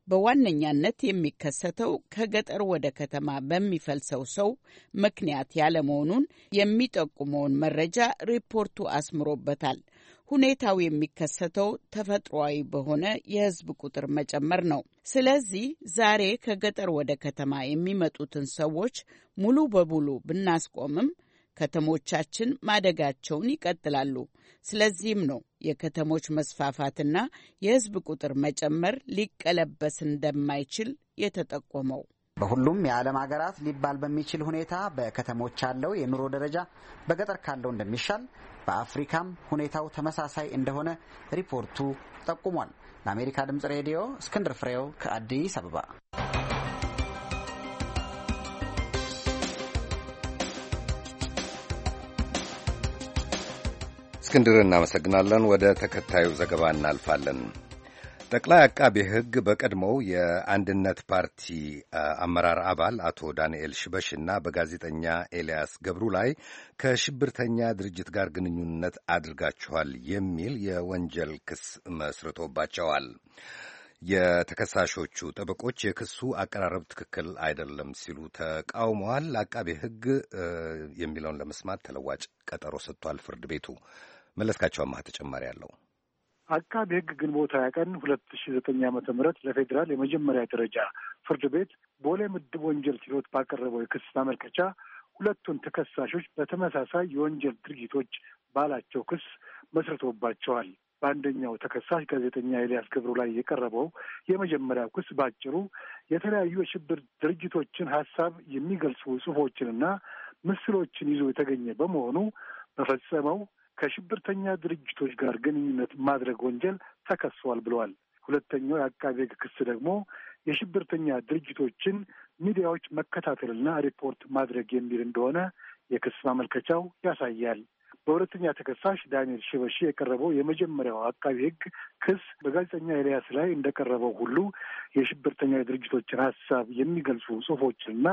በዋነኛነት የሚከሰተው ከገጠር ወደ ከተማ በሚፈልሰው ሰው ምክንያት ያለመሆኑን የሚጠቁመውን መረጃ ሪፖርቱ አስምሮበታል። ሁኔታው የሚከሰተው ተፈጥሯዊ በሆነ የሕዝብ ቁጥር መጨመር ነው። ስለዚህ ዛሬ ከገጠር ወደ ከተማ የሚመጡትን ሰዎች ሙሉ በሙሉ ብናስቆምም ከተሞቻችን ማደጋቸውን ይቀጥላሉ። ስለዚህም ነው የከተሞች መስፋፋትና የሕዝብ ቁጥር መጨመር ሊቀለበስ እንደማይችል የተጠቆመው። በሁሉም የዓለም ሀገራት ሊባል በሚችል ሁኔታ በከተሞች ያለው የኑሮ ደረጃ በገጠር ካለው እንደሚሻል፣ በአፍሪካም ሁኔታው ተመሳሳይ እንደሆነ ሪፖርቱ ጠቁሟል። ለአሜሪካ ድምጽ ሬዲዮ እስክንድር ፍሬው ከአዲስ አበባ። እስክንድር እናመሰግናለን። ወደ ተከታዩ ዘገባ እናልፋለን። ጠቅላይ አቃቤ ሕግ በቀድሞው የአንድነት ፓርቲ አመራር አባል አቶ ዳንኤል ሽበሽና በጋዜጠኛ ኤልያስ ገብሩ ላይ ከሽብርተኛ ድርጅት ጋር ግንኙነት አድርጋችኋል የሚል የወንጀል ክስ መስርቶባቸዋል። የተከሳሾቹ ጠበቆች የክሱ አቀራረብ ትክክል አይደለም ሲሉ ተቃውመዋል። አቃቤ ሕግ የሚለውን ለመስማት ተለዋጭ ቀጠሮ ሰጥቷል ፍርድ ቤቱ። መለስካቸው አማህ ተጨማሪ አለው። አቃቤ ሕግ ግንቦት 20 ቀን 2009 ዓ.ም ለፌዴራል የመጀመሪያ ደረጃ ፍርድ ቤት ቦሌ ምድብ ወንጀል ችሎት ባቀረበው የክስ ማመልከቻ ሁለቱን ተከሳሾች በተመሳሳይ የወንጀል ድርጊቶች ባላቸው ክስ መስርቶባቸዋል። በአንደኛው ተከሳሽ ጋዜጠኛ ኤልያስ ገብሩ ላይ የቀረበው የመጀመሪያው ክስ ባጭሩ የተለያዩ የሽብር ድርጅቶችን ሀሳብ የሚገልጹ ጽሑፎችንና ምስሎችን ይዞ የተገኘ በመሆኑ በፈጸመው ከሽብርተኛ ድርጅቶች ጋር ግንኙነት ማድረግ ወንጀል ተከሷል ብለዋል። ሁለተኛው የአቃቤ ሕግ ክስ ደግሞ የሽብርተኛ ድርጅቶችን ሚዲያዎች መከታተልና ሪፖርት ማድረግ የሚል እንደሆነ የክስ ማመልከቻው ያሳያል። በሁለተኛ ተከሳሽ ዳንኤል ሽበሺ የቀረበው የመጀመሪያው አቃቤ ሕግ ክስ በጋዜጠኛ ኤልያስ ላይ እንደቀረበው ሁሉ የሽብርተኛ ድርጅቶችን ሀሳብ የሚገልጹ ጽሑፎችንና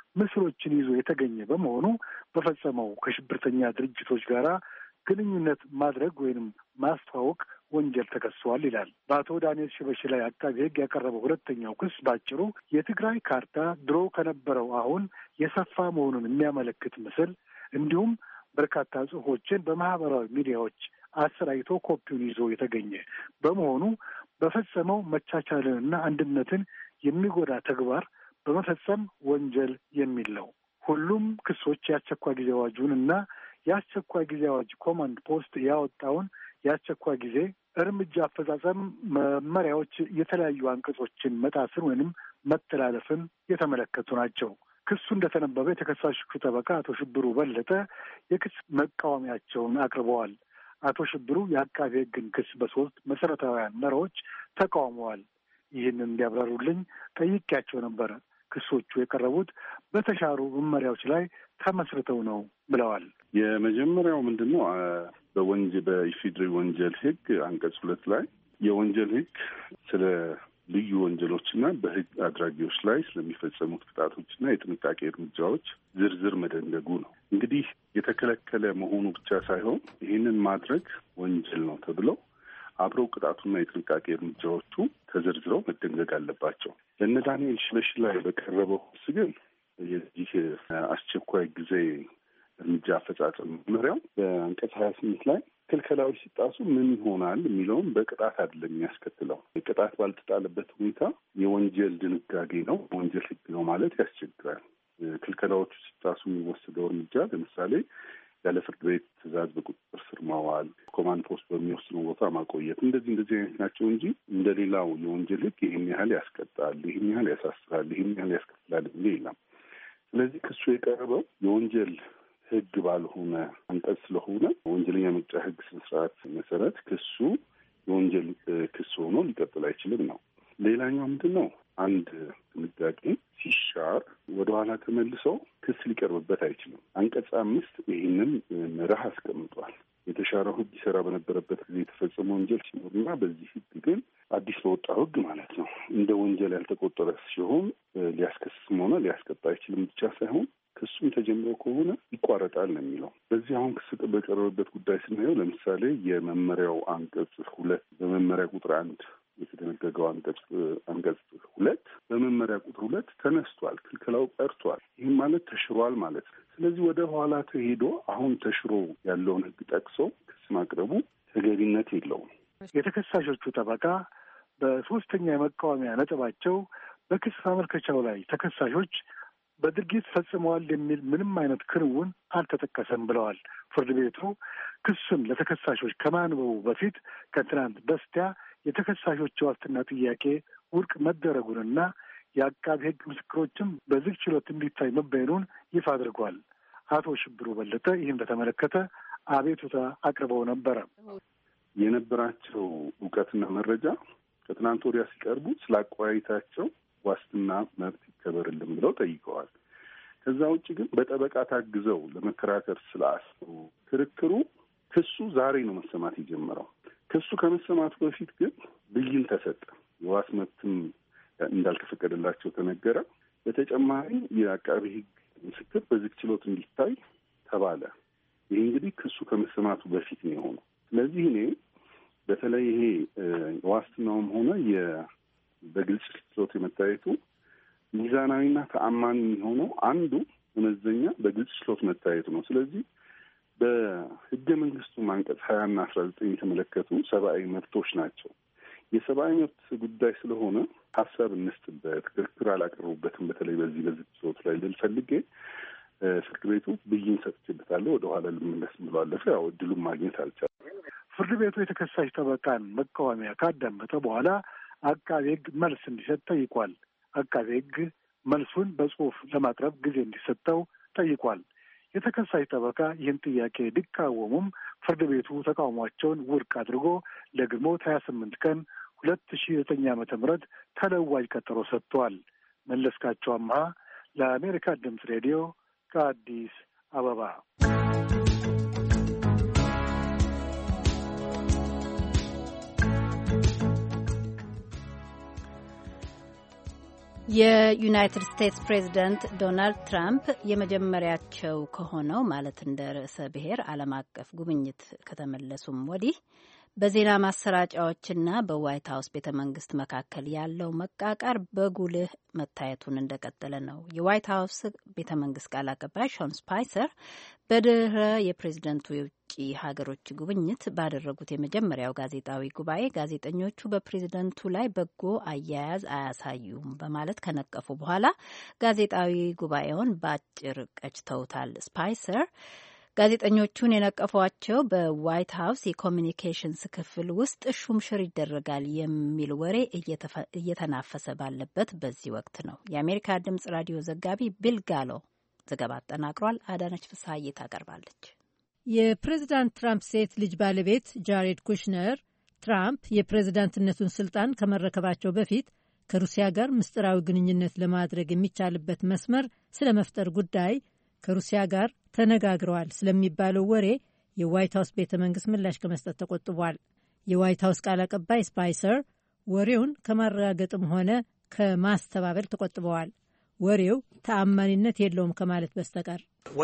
ምስሎችን ይዞ የተገኘ በመሆኑ በፈጸመው ከሽብርተኛ ድርጅቶች ጋር ግንኙነት ማድረግ ወይንም ማስተዋወቅ ወንጀል ተከሷል ይላል። በአቶ ዳንኤል ሽበሺ ላይ አቃቤ ሕግ ያቀረበው ሁለተኛው ክስ ባጭሩ የትግራይ ካርታ ድሮ ከነበረው አሁን የሰፋ መሆኑን የሚያመለክት ምስል እንዲሁም በርካታ ጽሑፎችን በማህበራዊ ሚዲያዎች አሰራጭቶ ኮፒውን ይዞ የተገኘ በመሆኑ በፈጸመው መቻቻልንና አንድነትን የሚጎዳ ተግባር በመፈጸም ወንጀል የሚል ነው። ሁሉም ክሶች የአስቸኳይ ጊዜ አዋጁን እና የአስቸኳይ ጊዜ አዋጅ ኮማንድ ፖስት ያወጣውን የአስቸኳይ ጊዜ እርምጃ አፈጻጸም መመሪያዎች የተለያዩ አንቀጾችን መጣስን ወይንም መተላለፍን የተመለከቱ ናቸው። ክሱ እንደተነበበ የተከሳሾቹ ጠበቃ አቶ ሽብሩ በለጠ የክስ መቃወሚያቸውን አቅርበዋል። አቶ ሽብሩ የአቃቤ ሕግን ክስ በሶስት መሰረታዊያን መርሆች ተቃውመዋል። ይህንን እንዲያብራሩልኝ ጠይቄያቸው ነበረ። ክሶቹ የቀረቡት በተሻሩ መመሪያዎች ላይ ተመስርተው ነው ብለዋል። የመጀመሪያው ምንድን ነው? በኢፌዴሪ ወንጀል ሕግ አንቀጽ 2 ላይ የወንጀል ሕግ ስለ ልዩ ወንጀሎችና በሕግ አድራጊዎች ላይ ስለሚፈጸሙት ቅጣቶችና የጥንቃቄ እርምጃዎች ዝርዝር መደንገጉ ነው። እንግዲህ የተከለከለ መሆኑ ብቻ ሳይሆን ይህንን ማድረግ ወንጀል ነው ተብለው አብረው ቅጣቱና የጥንቃቄ እርምጃዎቹ ተዘርዝረው መደንገግ አለባቸው። ለእነ ዳንኤል ሽበሺ ላይ በቀረበው ክስ ግን የዚህ አስቸኳይ ጊዜ እርምጃ አፈጻጸም መመሪያው በአንቀጽ 28 ላይ ክልከላዎች ሲጣሱ ምን ይሆናል የሚለውን በቅጣት አይደለም የሚያስከትለው። ቅጣት ባልተጣለበት ሁኔታ የወንጀል ድንጋጌ ነው፣ ወንጀል ሕግ ነው ማለት ያስቸግራል። ክልከላዎቹ ሲጣሱ የሚወሰደው እርምጃ ለምሳሌ ያለ ፍርድ ቤት ትዕዛዝ በቁጥጥር ስር ማዋል፣ ኮማንድ ፖስት በሚወስነው ቦታ ማቆየት፣ እንደዚህ አይነት ናቸው እንጂ እንደሌላው የወንጀል ሕግ ይህን ያህል ያስቀጣል፣ ይህን ያህል ያሳስራል፣ ይህን ያህል ያስከፍላል ብሎ የለም። ስለዚህ ክሱ የቀረበው የወንጀል ሕግ ባልሆነ አንቀጽ ስለሆነ ወንጀለኛ መቅጫ ሕግ ስነስርዓት መሰረት ክሱ የወንጀል ክስ ሆኖ ሊቀጥል አይችልም ነው። ሌላኛው ምንድን ነው? አንድ ድንጋጌ ሲሻር ወደኋላ ተመልሶ ክስ ሊቀርብበት አይችልም። አንቀጽ 5 ይህንን መርህ አስቀምጧል። የተሻረው ሕግ ይሰራ በነበረበት ጊዜ የተፈጸመ ወንጀል ሲኖርና በዚህ ሕግ ግን አዲስ በወጣው ሕግ ማለት ነው እንደ ወንጀል ያልተቆጠረ ሲሆን ሊያስከስስም ሆነ ሊያስቀጣ አይችልም ብቻ ሳይሆን ክሱም ተጀምሮ ከሆነ ይቋረጣል ነው የሚለው። በዚህ አሁን ክስ በቀረበበት ጉዳይ ስናየው ለምሳሌ የመመሪያው አንቀጽ 2 በመመሪያ ቁጥር 1 የተደነገገው አንቀጽ 2 በመመሪያ ቁጥር 2 ተነስቷል፣ ክልከላው ቀርቷል። ይህም ማለት ተሽሯል ማለት ነው። ስለዚህ ወደ ኋላ ተሄዶ አሁን ተሽሮ ያለውን ሕግ ጠቅሶ ክስ ማቅረቡ ተገቢነት የለውም። የተከሳሾቹ ጠበቃ በሶስተኛ የመቃወሚያ ነጥባቸው በክስ ማመልከቻው ላይ ተከሳሾች በድርጊት ፈጽመዋል የሚል ምንም አይነት ክንውን አልተጠቀሰም ብለዋል። ፍርድ ቤቱ ክሱን ለተከሳሾች ከማንበቡ በፊት ከትናንት በስቲያ የተከሳሾች ዋስትና ጥያቄ ውድቅ መደረጉንና የአቃቢ ሕግ ምስክሮችም በዝግ ችሎት እንዲታይ መበየኑን ይፋ አድርጓል። አቶ ሽብሩ በለጠ ይህን በተመለከተ አቤቱታ አቅርበው ነበረ። የነበራቸው እውቀትና መረጃ ከትናንት ወዲያ ሲቀርቡ ስለ አቋያይታቸው ዋስትና መብት ይከበርልን ብለው ጠይቀዋል። ከዛ ውጭ ግን በጠበቃ ታግዘው ለመከራከር ስላሰቡ ክርክሩ ክሱ ዛሬ ነው መሰማት የጀመረው። ክሱ ከመሰማቱ በፊት ግን ብይን ተሰጠ። የዋስ መብትም እንዳልተፈቀደላቸው ተነገረ። በተጨማሪ የአቃቢ ሕግ ምስክር በዝግ ችሎት እንዲታይ ተባለ። ይህ እንግዲህ ክሱ ከመሰማቱ በፊት ነው የሆነው። ስለዚህ እኔ በተለይ ይሄ ዋስትናውም ሆነ በግልጽ ችሎት የመታየቱ ሚዛናዊና ተአማኒ የሚሆነው አንዱ መመዘኛ በግልጽ ችሎት መታየቱ ነው። ስለዚህ በሕገ መንግስቱ አንቀጽ 20ና 19 የተመለከቱ ሰብአዊ መብቶች ናቸው። የሰብአዊ መብት ጉዳይ ስለሆነ ሀሳብ እንስጥበት፣ ክርክር አላቀረቡበትም። በተለይ በዚህ በዝግ ችሎት ላይ ልል ፈልጌ ፍርድ ቤቱ ብይን ሰጥቼበታለሁ ወደኋላ ልመለስ ብሎ አለፈ። ያው እድሉን ማግኘት አልቻለም። ፍርድ ቤቱ የተከሳሽ ጠበቃን መቃወሚያ ካዳመጠ በኋላ አቃቤ ሕግ መልስ እንዲሰጥ ጠይቋል። አቃቤ ሕግ መልሱን በጽሁፍ ለማቅረብ ጊዜ እንዲሰጠው ጠይቋል። የተከሳሽ ጠበቃ ይህን ጥያቄ ቢቃወሙም ፍርድ ቤቱ ተቃውሟቸውን ውድቅ አድርጎ ለግንቦት 28 ቀን 2009 ዓ.ም ተለዋጭ ቀጠሮ ሰጥቷል። መለስካቸው አምሃ ለአሜሪካ ድምፅ ሬዲዮ ከአዲስ አበባ። የዩናይትድ ስቴትስ ፕሬዝደንት ዶናልድ ትራምፕ የመጀመሪያቸው ከሆነው ማለት እንደ ርዕሰ ብሔር ዓለም አቀፍ ጉብኝት ከተመለሱም ወዲህ በዜና ማሰራጫዎችና በዋይት ሀውስ ቤተ መንግስት መካከል ያለው መቃቃር በጉልህ መታየቱን እንደቀጠለ ነው። የዋይት ሀውስ ቤተ መንግስት ቃል አቀባይ ሾን ስፓይሰር በድህረ የፕሬዝደንቱ የውጭ ሀገሮች ጉብኝት ባደረጉት የመጀመሪያው ጋዜጣዊ ጉባኤ ጋዜጠኞቹ በፕሬዝደንቱ ላይ በጎ አያያዝ አያሳዩም በማለት ከነቀፉ በኋላ ጋዜጣዊ ጉባኤውን በአጭር ቀጭተውታል። ስፓይሰር ጋዜጠኞቹን የነቀፏቸው በዋይት ሀውስ የኮሚኒኬሽንስ ክፍል ውስጥ ሹምሽር ይደረጋል የሚል ወሬ እየተናፈሰ ባለበት በዚህ ወቅት ነው። የአሜሪካ ድምጽ ራዲዮ ዘጋቢ ቢል ጋሎ ዘገባ አጠናቅሯል። አዳነች ፍስሐዬ ታቀርባለች። የፕሬዚዳንት ትራምፕ ሴት ልጅ ባለቤት ጃሬድ ኩሽነር ትራምፕ የፕሬዚዳንትነቱን ስልጣን ከመረከባቸው በፊት ከሩሲያ ጋር ምስጢራዊ ግንኙነት ለማድረግ የሚቻልበት መስመር ስለ መፍጠር ጉዳይ ከሩሲያ ጋር ተነጋግረዋል ስለሚባለው ወሬ የዋይት ሀውስ ቤተ መንግስት ምላሽ ከመስጠት ተቆጥቧል። የዋይት ሀውስ ቃል አቀባይ ስፓይሰር ወሬውን ከማረጋገጥም ሆነ ከማስተባበል ተቆጥበዋል። ወሬው ተአማኒነት የለውም ከማለት በስተቀር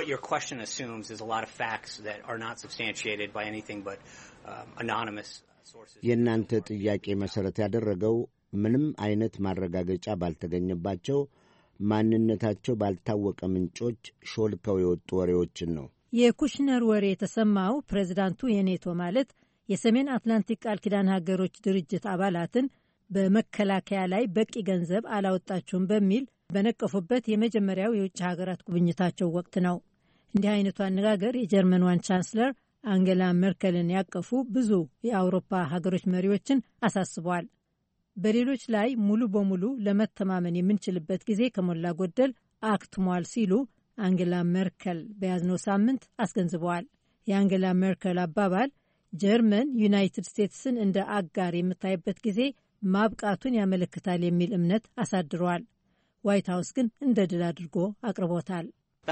የእናንተ ጥያቄ መሠረት ያደረገው ምንም አይነት ማረጋገጫ ባልተገኘባቸው ማንነታቸው ባልታወቀ ምንጮች ሾልከው የወጡ ወሬዎችን ነው። የኩሽነር ወሬ የተሰማው ፕሬዚዳንቱ የኔቶ ማለት የሰሜን አትላንቲክ ቃል ኪዳን ሀገሮች ድርጅት አባላትን በመከላከያ ላይ በቂ ገንዘብ አላወጣችሁም በሚል በነቀፉበት የመጀመሪያው የውጭ ሀገራት ጉብኝታቸው ወቅት ነው። እንዲህ አይነቱ አነጋገር የጀርመኗን ቻንስለር አንገላ ሜርከልን ያቀፉ ብዙ የአውሮፓ ሀገሮች መሪዎችን አሳስቧል። በሌሎች ላይ ሙሉ በሙሉ ለመተማመን የምንችልበት ጊዜ ከሞላ ጎደል አክትሟል ሲሉ አንገላ ሜርከል በያዝነው ሳምንት አስገንዝበዋል። የአንገላ ሜርከል አባባል ጀርመን ዩናይትድ ስቴትስን እንደ አጋር የምታይበት ጊዜ ማብቃቱን ያመለክታል የሚል እምነት አሳድረዋል። ዋይት ሀውስ ግን እንደ ድል አድርጎ አቅርቦታል።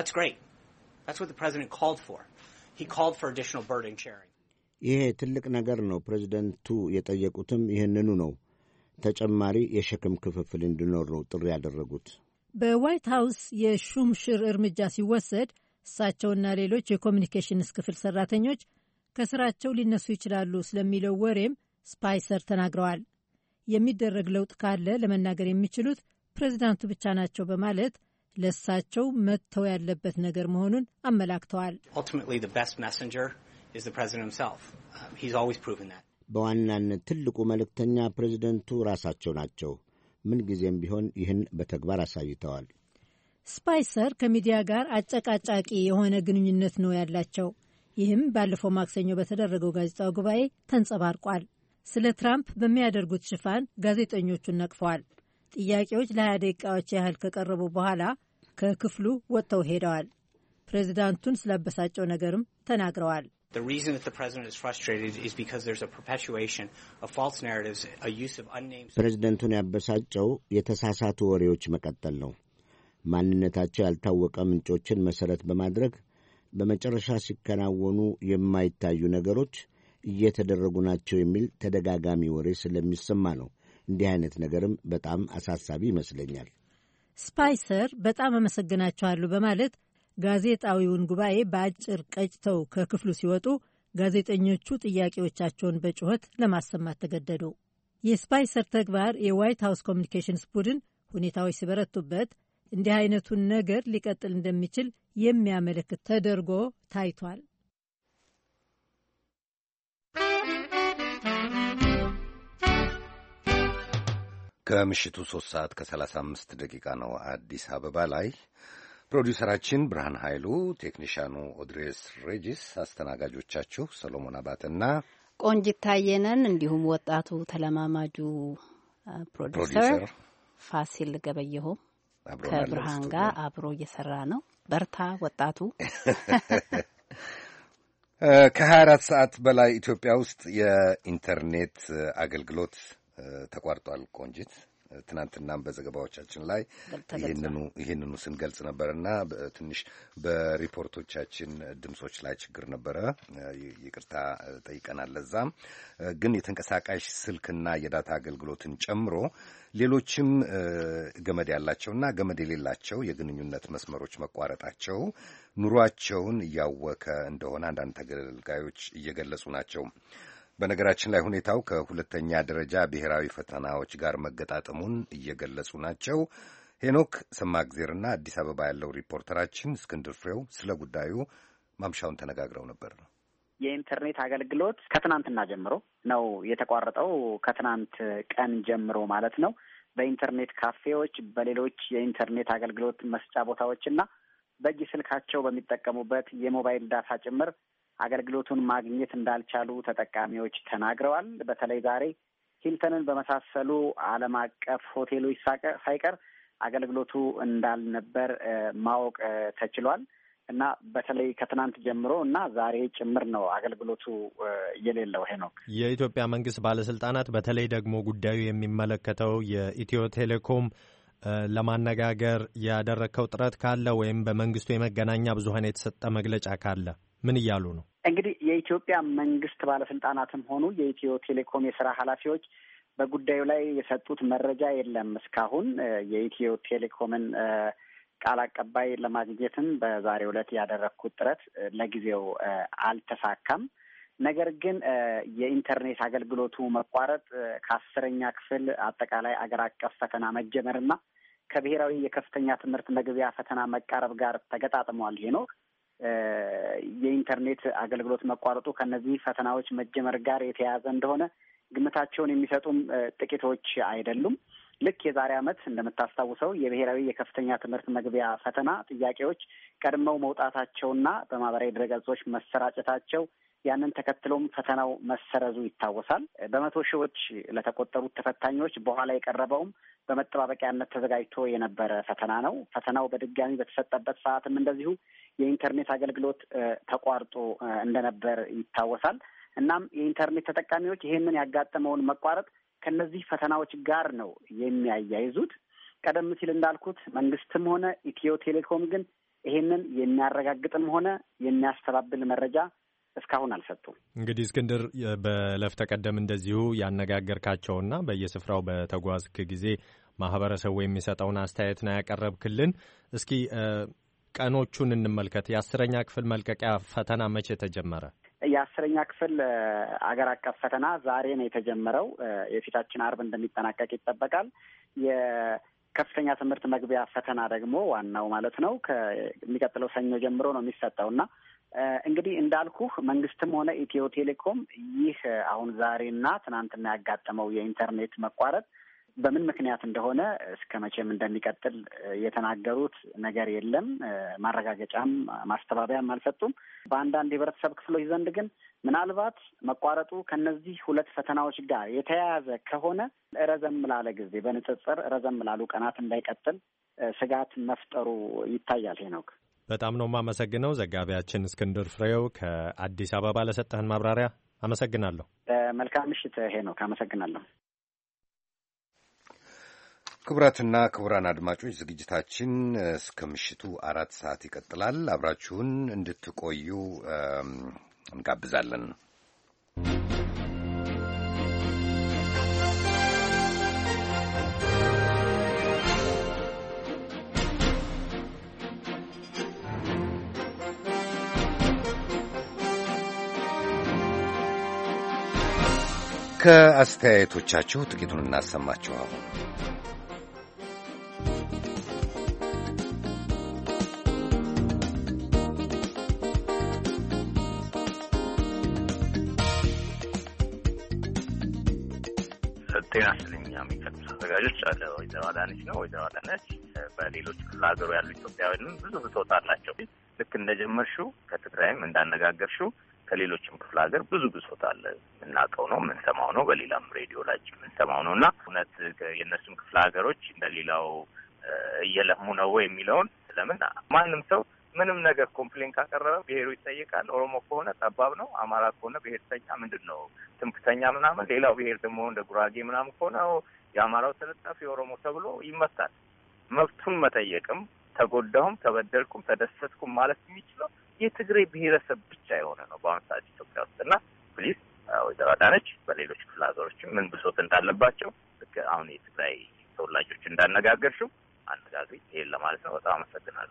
ይሄ ትልቅ ነገር ነው። ፕሬዚደንቱ የጠየቁትም ይህንኑ ነው። ተጨማሪ የሸክም ክፍፍል እንዲኖር ነው ጥሪ ያደረጉት። በዋይት ሀውስ የሹምሽር እርምጃ ሲወሰድ እሳቸውና ሌሎች የኮሚኒኬሽንስ ክፍል ሰራተኞች ከስራቸው ሊነሱ ይችላሉ ስለሚለው ወሬም ስፓይሰር ተናግረዋል። የሚደረግ ለውጥ ካለ ለመናገር የሚችሉት ፕሬዚዳንቱ ብቻ ናቸው በማለት ለእሳቸው መተው ያለበት ነገር መሆኑን አመላክተዋል። He's always proven that. በዋናነት ትልቁ መልእክተኛ ፕሬዚደንቱ ራሳቸው ናቸው። ምንጊዜም ቢሆን ይህን በተግባር አሳይተዋል። ስፓይሰር ከሚዲያ ጋር አጨቃጫቂ የሆነ ግንኙነት ነው ያላቸው። ይህም ባለፈው ማክሰኞ በተደረገው ጋዜጣዊ ጉባኤ ተንጸባርቋል። ስለ ትራምፕ በሚያደርጉት ሽፋን ጋዜጠኞቹን ነቅፈዋል። ጥያቄዎች ለ20 ደቂቃዎች ያህል ከቀረቡ በኋላ ከክፍሉ ወጥተው ሄደዋል። ፕሬዚዳንቱን ስላበሳጨው ነገርም ተናግረዋል። The reason that the president is frustrated is because there's a perpetuation of false narratives, a use of unnamed. ፕሬዚደንቱን ያበሳጨው የተሳሳቱ ወሬዎች መቀጠል ነው። ማንነታቸው ያልታወቀ ምንጮችን መሰረት በማድረግ በመጨረሻ ሲከናወኑ የማይታዩ ነገሮች እየተደረጉ ናቸው የሚል ተደጋጋሚ ወሬ ስለሚሰማ ነው። እንዲህ አይነት ነገርም በጣም አሳሳቢ ይመስለኛል። ስፓይሰር በጣም አመሰግናቸዋለሁ በማለት ጋዜጣዊውን ጉባኤ በአጭር ቀጭተው ከክፍሉ ሲወጡ ጋዜጠኞቹ ጥያቄዎቻቸውን በጩኸት ለማሰማት ተገደዱ። የስፓይሰር ተግባር የዋይት ሃውስ ኮሚኒኬሽንስ ቡድን ሁኔታዎች ሲበረቱበት እንዲህ አይነቱን ነገር ሊቀጥል እንደሚችል የሚያመለክት ተደርጎ ታይቷል። ከምሽቱ 3 ሰዓት ከ35 ደቂቃ ነው አዲስ አበባ ላይ። ፕሮዲውሰራችን ብርሃን ኃይሉ፣ ቴክኒሻኑ ኦድሬስ ሬጂስ፣ አስተናጋጆቻችሁ ሰሎሞን አባትና ቆንጂት ታየነን፣ እንዲሁም ወጣቱ ተለማማጁ ፕሮዲውሰር ፋሲል ገበየሁም ከብርሃን ጋር አብሮ እየሰራ ነው። በርታ ወጣቱ። ከ24 ሰዓት በላይ ኢትዮጵያ ውስጥ የኢንተርኔት አገልግሎት ተቋርጧል። ቆንጂት፣ ትናንትናም በዘገባዎቻችን ላይ ይህንኑ ስንገልጽ ነበርና ትንሽ በሪፖርቶቻችን ድምጾች ላይ ችግር ነበረ፣ ይቅርታ ጠይቀናል። ለዛም ግን የተንቀሳቃሽ ስልክና የዳታ አገልግሎትን ጨምሮ ሌሎችም ገመድ ያላቸውና ገመድ የሌላቸው የግንኙነት መስመሮች መቋረጣቸው ኑሯቸውን እያወከ እንደሆነ አንዳንድ ተገልጋዮች እየገለጹ ናቸው። በነገራችን ላይ ሁኔታው ከሁለተኛ ደረጃ ብሔራዊ ፈተናዎች ጋር መገጣጠሙን እየገለጹ ናቸው። ሄኖክ ሰማግዜርና አዲስ አበባ ያለው ሪፖርተራችን እስክንድር ፍሬው ስለ ጉዳዩ ማምሻውን ተነጋግረው ነበር። የኢንተርኔት አገልግሎት ከትናንትና ጀምሮ ነው የተቋረጠው። ከትናንት ቀን ጀምሮ ማለት ነው። በኢንተርኔት ካፌዎች፣ በሌሎች የኢንተርኔት አገልግሎት መስጫ ቦታዎችና በእጅ ስልካቸው በሚጠቀሙበት የሞባይል ዳታ ጭምር አገልግሎቱን ማግኘት እንዳልቻሉ ተጠቃሚዎች ተናግረዋል። በተለይ ዛሬ ሂልተንን በመሳሰሉ ዓለም አቀፍ ሆቴሎች ሳይቀር አገልግሎቱ እንዳልነበር ማወቅ ተችሏል እና በተለይ ከትናንት ጀምሮ እና ዛሬ ጭምር ነው አገልግሎቱ የሌለው። ሄኖክ፣ የኢትዮጵያ መንግስት ባለስልጣናት በተለይ ደግሞ ጉዳዩ የሚመለከተው የኢትዮ ቴሌኮም ለማነጋገር ያደረግከው ጥረት ካለ ወይም በመንግስቱ የመገናኛ ብዙኃን የተሰጠ መግለጫ ካለ ምን እያሉ ነው? እንግዲህ የኢትዮጵያ መንግስት ባለስልጣናትም ሆኑ የኢትዮ ቴሌኮም የስራ ኃላፊዎች በጉዳዩ ላይ የሰጡት መረጃ የለም እስካሁን። የኢትዮ ቴሌኮምን ቃል አቀባይ ለማግኘትም በዛሬው ዕለት ያደረግኩት ጥረት ለጊዜው አልተሳካም። ነገር ግን የኢንተርኔት አገልግሎቱ መቋረጥ ከ10ኛ ክፍል አጠቃላይ አገር አቀፍ ፈተና መጀመርና ከብሔራዊ የከፍተኛ ትምህርት መግቢያ ፈተና መቃረብ ጋር ተገጣጥሟል። ይሄ ነው የኢንተርኔት አገልግሎት መቋረጡ ከነዚህ ፈተናዎች መጀመር ጋር የተያያዘ እንደሆነ ግምታቸውን የሚሰጡም ጥቂቶች አይደሉም። ልክ የዛሬ ዓመት እንደምታስታውሰው የብሔራዊ የከፍተኛ ትምህርት መግቢያ ፈተና ጥያቄዎች ቀድመው መውጣታቸውና በማህበራዊ ድረገጾች መሰራጨታቸው ያንን ተከትሎም ፈተናው መሰረዙ ይታወሳል። በመቶ ሺዎች ለተቆጠሩት ተፈታኞች በኋላ የቀረበውም በመጠባበቂያነት ተዘጋጅቶ የነበረ ፈተና ነው። ፈተናው በድጋሚ በተሰጠበት ሰዓትም እንደዚሁ የኢንተርኔት አገልግሎት ተቋርጦ እንደነበር ይታወሳል። እናም የኢንተርኔት ተጠቃሚዎች ይህንን ያጋጠመውን መቋረጥ ከነዚህ ፈተናዎች ጋር ነው የሚያያይዙት። ቀደም ሲል እንዳልኩት መንግስትም ሆነ ኢትዮ ቴሌኮም ግን ይህንን የሚያረጋግጥም ሆነ የሚያስተባብል መረጃ እስካሁን አልሰጡም። እንግዲህ እስክንድር፣ በለፍ ተቀደም እንደዚሁ ያነጋገርካቸውና በየስፍራው በተጓዝክ ጊዜ ማህበረሰቡ የሚሰጠውን አስተያየት ነው ያቀረብክልን። እስኪ ቀኖቹን እንመልከት። የ10ኛ ክፍል መልቀቂያ ፈተና መቼ ተጀመረ? የ10ኛ ክፍል አገር አቀፍ ፈተና ዛሬ ነው የተጀመረው። የፊታችን አርብ እንደሚጠናቀቅ ይጠበቃል። የከፍተኛ ትምህርት መግቢያ ፈተና ደግሞ ዋናው ማለት ነው ከሚቀጥለው ሰኞ ጀምሮ ነው የሚሰጠው እና እንግዲህ እንዳልኩህ መንግስትም ሆነ ኢትዮ ቴሌኮም ይህ አሁን ዛሬና ትናንትና ያጋጠመው የኢንተርኔት መቋረጥ በምን ምክንያት እንደሆነ እስከ መቼም እንደሚቀጥል የተናገሩት ነገር የለም። ማረጋገጫም ማስተባበያም አልሰጡም። በአንዳንድ የህብረተሰብ ክፍሎች ዘንድ ግን ምናልባት መቋረጡ ከነዚህ ሁለት ፈተናዎች ጋር የተያያዘ ከሆነ ረዘም ላለ ጊዜ በንጽጽር ረዘም ላሉ ቀናት እንዳይቀጥል ስጋት መፍጠሩ ይታያል። ሄኖክ በጣም ነው የማመሰግነው። ዘጋቢያችን እስክንድር ፍሬው ከአዲስ አበባ ለሰጠህን ማብራሪያ አመሰግናለሁ። መልካም ምሽት ሄኖክ። አመሰግናለሁ። ክቡራትና ክቡራን አድማጮች ዝግጅታችን እስከ ምሽቱ 4 ሰዓት ይቀጥላል። አብራችሁን እንድትቆዩ እንጋብዛለን። ከአስተያየቶቻችሁ ጥቂቱን እናሰማችሁ አሁን። ጤና ይስጥልኝ። የሚቀጥሉት አዘጋጆች አለ ወይዘሮ አዳነች ነው። ወይዘሮ አዳነች በሌሎች ክፍለ ሀገሩ ያሉ ኢትዮጵያውያንም ብዙ ብሶት አላቸው። ልክ እንደጀመርሽው ከትግራይም እንዳነጋገርሽው ከሌሎችም ክፍለ ሀገር ብዙ ብሶት አለ። የምናውቀው ነው፣ የምንሰማው ነው፣ በሌላም ሬዲዮ ላይ የምንሰማው ነው እና እውነት የእነሱም ክፍለ ሀገሮች እንደሌላው እየለሙ ነው የሚለውን ለምን ማንም ሰው ምንም ነገር ኮምፕሌን ካቀረበ ብሔሩ ይጠየቃል። ኦሮሞ ከሆነ ጠባብ ነው፣ አማራ ከሆነ ብሔርተኛ ምንድን ነው ትምክተኛ ምናምን፣ ሌላው ብሔር ደግሞ እንደ ጉራጌ ምናምን ከሆነ የአማራው ተለጣፊ የኦሮሞ ተብሎ ይመታል። መብቱን መጠየቅም ተጎዳሁም ተበደልኩም ተደሰትኩም ማለት የሚችለው የትግሬ ብሔረሰብ ብቻ የሆነ ነው በአሁኑ ሰዓት ኢትዮጵያ ውስጥ እና ፕሊዝ ወይዘሮ አዳነች በሌሎች ክፍለ ሀገሮችም ምን ብሶት እንዳለባቸው ልክ አሁን የትግራይ ተወላጆች እንዳነጋገርሽው አነጋግሪ። ይሄን ለማለት ነው። በጣም አመሰግናለሁ።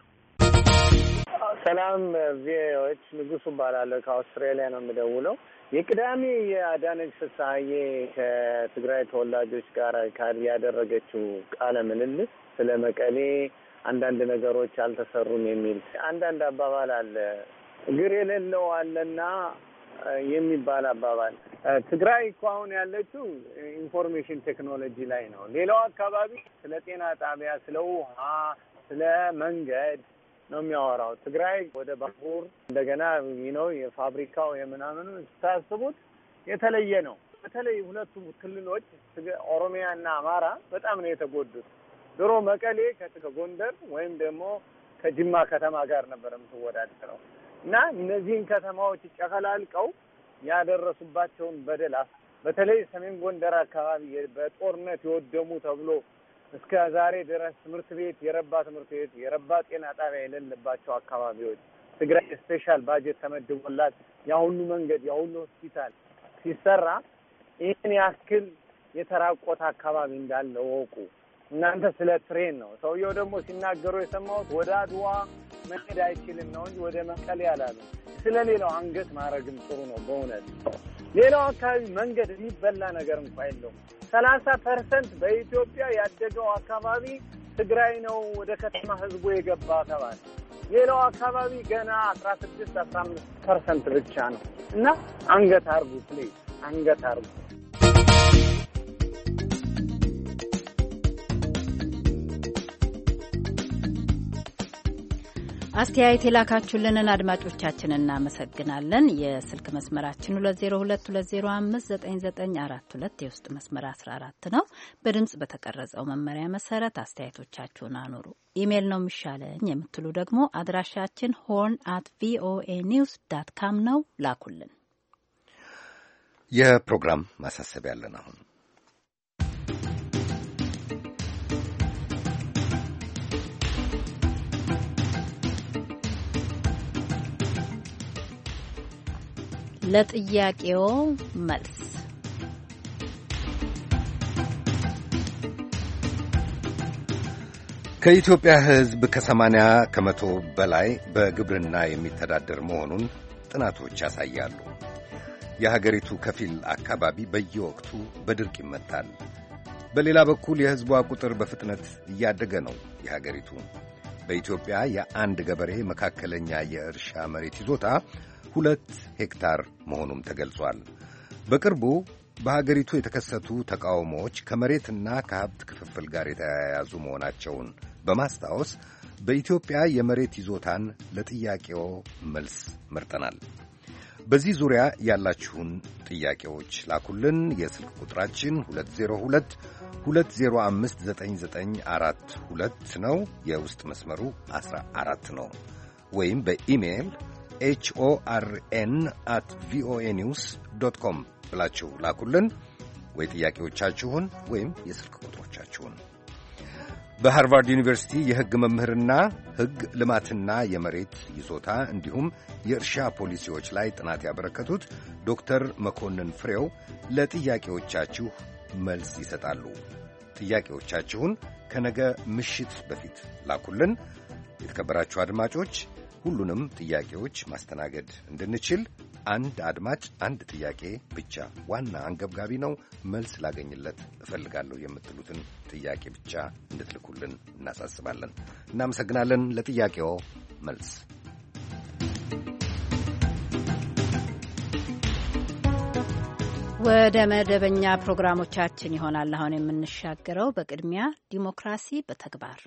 ሰላም ቪኦኤዎች፣ ንጉሱ እባላለሁ ከአውስትራሊያ ነው የምደውለው። የቅዳሜ የአዳነች ፍስሀዬ ከትግራይ ተወላጆች ጋር ያደረገችው ቃለ ምልልስ ስለ መቀሌ አንዳንድ ነገሮች አልተሰሩም የሚል አንዳንድ አባባል አለ። እግር የሌለው አለና የሚባል አባባል። ትግራይ እኮ አሁን ያለችው ኢንፎርሜሽን ቴክኖሎጂ ላይ ነው። ሌላው አካባቢ ስለ ጤና ጣቢያ፣ ስለ ውሃ፣ ስለ መንገድ ነው የሚያወራው። ትግራይ ወደ ባቡር እንደገና ነው የፋብሪካው የምናምኑ ስታስቡት የተለየ ነው። በተለይ ሁለቱ ክልሎች ኦሮሚያና አማራ በጣም ነው የተጎዱት። ድሮ መቀሌ ከጎንደር ወይም ደግሞ ከጅማ ከተማ ጋር ነበር የምትወዳደረው እና እነዚህን ከተማዎች ጨፈላልቀው ያደረሱባቸውን በደል በተለይ ሰሜን ጎንደር አካባቢ በጦርነት የወደሙ ተብሎ እስከ ዛሬ ድረስ ትምህርት ቤት የረባ ጤና ጣቢያ የሌለባቸው አካባቢዎች ትግራይ ስፔሻል ባጀት ተመድቦላት ያሁሉ መንገድ ያሁሉ ሆስፒታል ሲሰራ ይህን ያክል የተራቆተ አካባቢ እንዳለ ወቁ። እናንተ ስለ ትሬን ነው። ሰውየው ደግሞ ሲናገሩ የሰማሁት ወደ አድዋ መሄድ አይችልም ነው እንጂ ወደ መቀሌ አላሉ። ስለ ሌላው አንገት ማድረግም ጥሩ ነው በእውነት። ሌላው አካባቢ መንገድ የሚበላ ነገር እንኳን የለውም። 30% በኢትዮጵያ ያደገው አካባቢ ትግራይ ነው ወደ ከተማ ህዝቡ የገባ ተባለ። ሌላው አካባቢ ገና 16-15% ብቻ ነው እና አንገት አርጉ ፕሊዝ፣ አንገት አርጉ። አስተያየት የላካችሁልንን አድማጮቻችንን እናመሰግናለን። የስልክ መስመራችን 2022059942 የውስጥ መስመር 14 ነው። በድምጽ በተቀረጸው መመሪያ መሰረት አስተያየቶቻችሁን አኑሩ። ኢሜይል ነው የሚሻለኝ የምትሉ ደግሞ አድራሻችን horn@voanews.com ነው። ላኩልን። የፕሮግራም ማሳሰቢያ ያለን አሁን ለጥያቄው መልስ ከኢትዮጵያ ሕዝብ ከ80% በላይ በግብርና የሚተዳደር መሆኑን ጥናቶች ያሳያሉ። የሀገሪቱ ከፊል አካባቢ በየወቅቱ በድርቅ ይመታል። በሌላ በኩል የሕዝቧ ቁጥር በፍጥነት እያደገ ነው። የሀገሪቱ በኢትዮጵያ የአንድ ገበሬ መካከለኛ የእርሻ መሬት ይዞታ 2 ሄክታር መሆኑም ተገልጿል። በቅርቡ በሀገሪቱ የተከሰቱ ተቃውሞዎች ከመሬትና ከሀብት ክፍፍል ጋር የተያያዙ መሆናቸውን በማስታወስ በኢትዮጵያ የመሬት ይዞታን ለጥያቄው መልስ መርጠናል። በዚህ ዙሪያ ያላችሁን ጥያቄዎች ላኩልን። የስልክ ቁጥራችን 2022059942 ነው። የውስጥ መስመሩ 14 ነው። ወይም በኢሜይል HORN@voanews.com ብላችሁ ላኩልን ወይ ጥያቄዎቻችሁን ወይም የስልክ ቁጥሮቻችሁን። በሃርቫርድ ዩኒቨርሲቲ የሕግ መምህርና ሕግ ልማትና የመሬት ይዞታ እንዲሁም የእርሻ ፖሊሲዎች ላይ ጥናት ያበረከቱት ዶክተር መኮንን ፍሬው ለጥያቄዎቻችሁ መልስ ይሰጣሉ። ጥያቄዎቻችሁን ከነገ ምሽት በፊት ላኩልን። የተከበራችሁ አድማጮች፣ ሁሉንም ጥያቄዎች ማስተናገድ እንድንችል አንድ አድማጭ አንድ ጥያቄ ብቻ፣ ዋና አንገብጋቢ ነው፣ መልስ ላገኝለት እፈልጋለሁ የምትሉትን ጥያቄ ብቻ እንድትልኩልን እናሳስባለን። እናመሰግናለን። ለጥያቄው መልስ ወደ መደበኛ ፕሮግራሞቻችን ይሆናል አሁን የምንሻገረው። በቅድሚያ ዲሞክራሲ በተግባር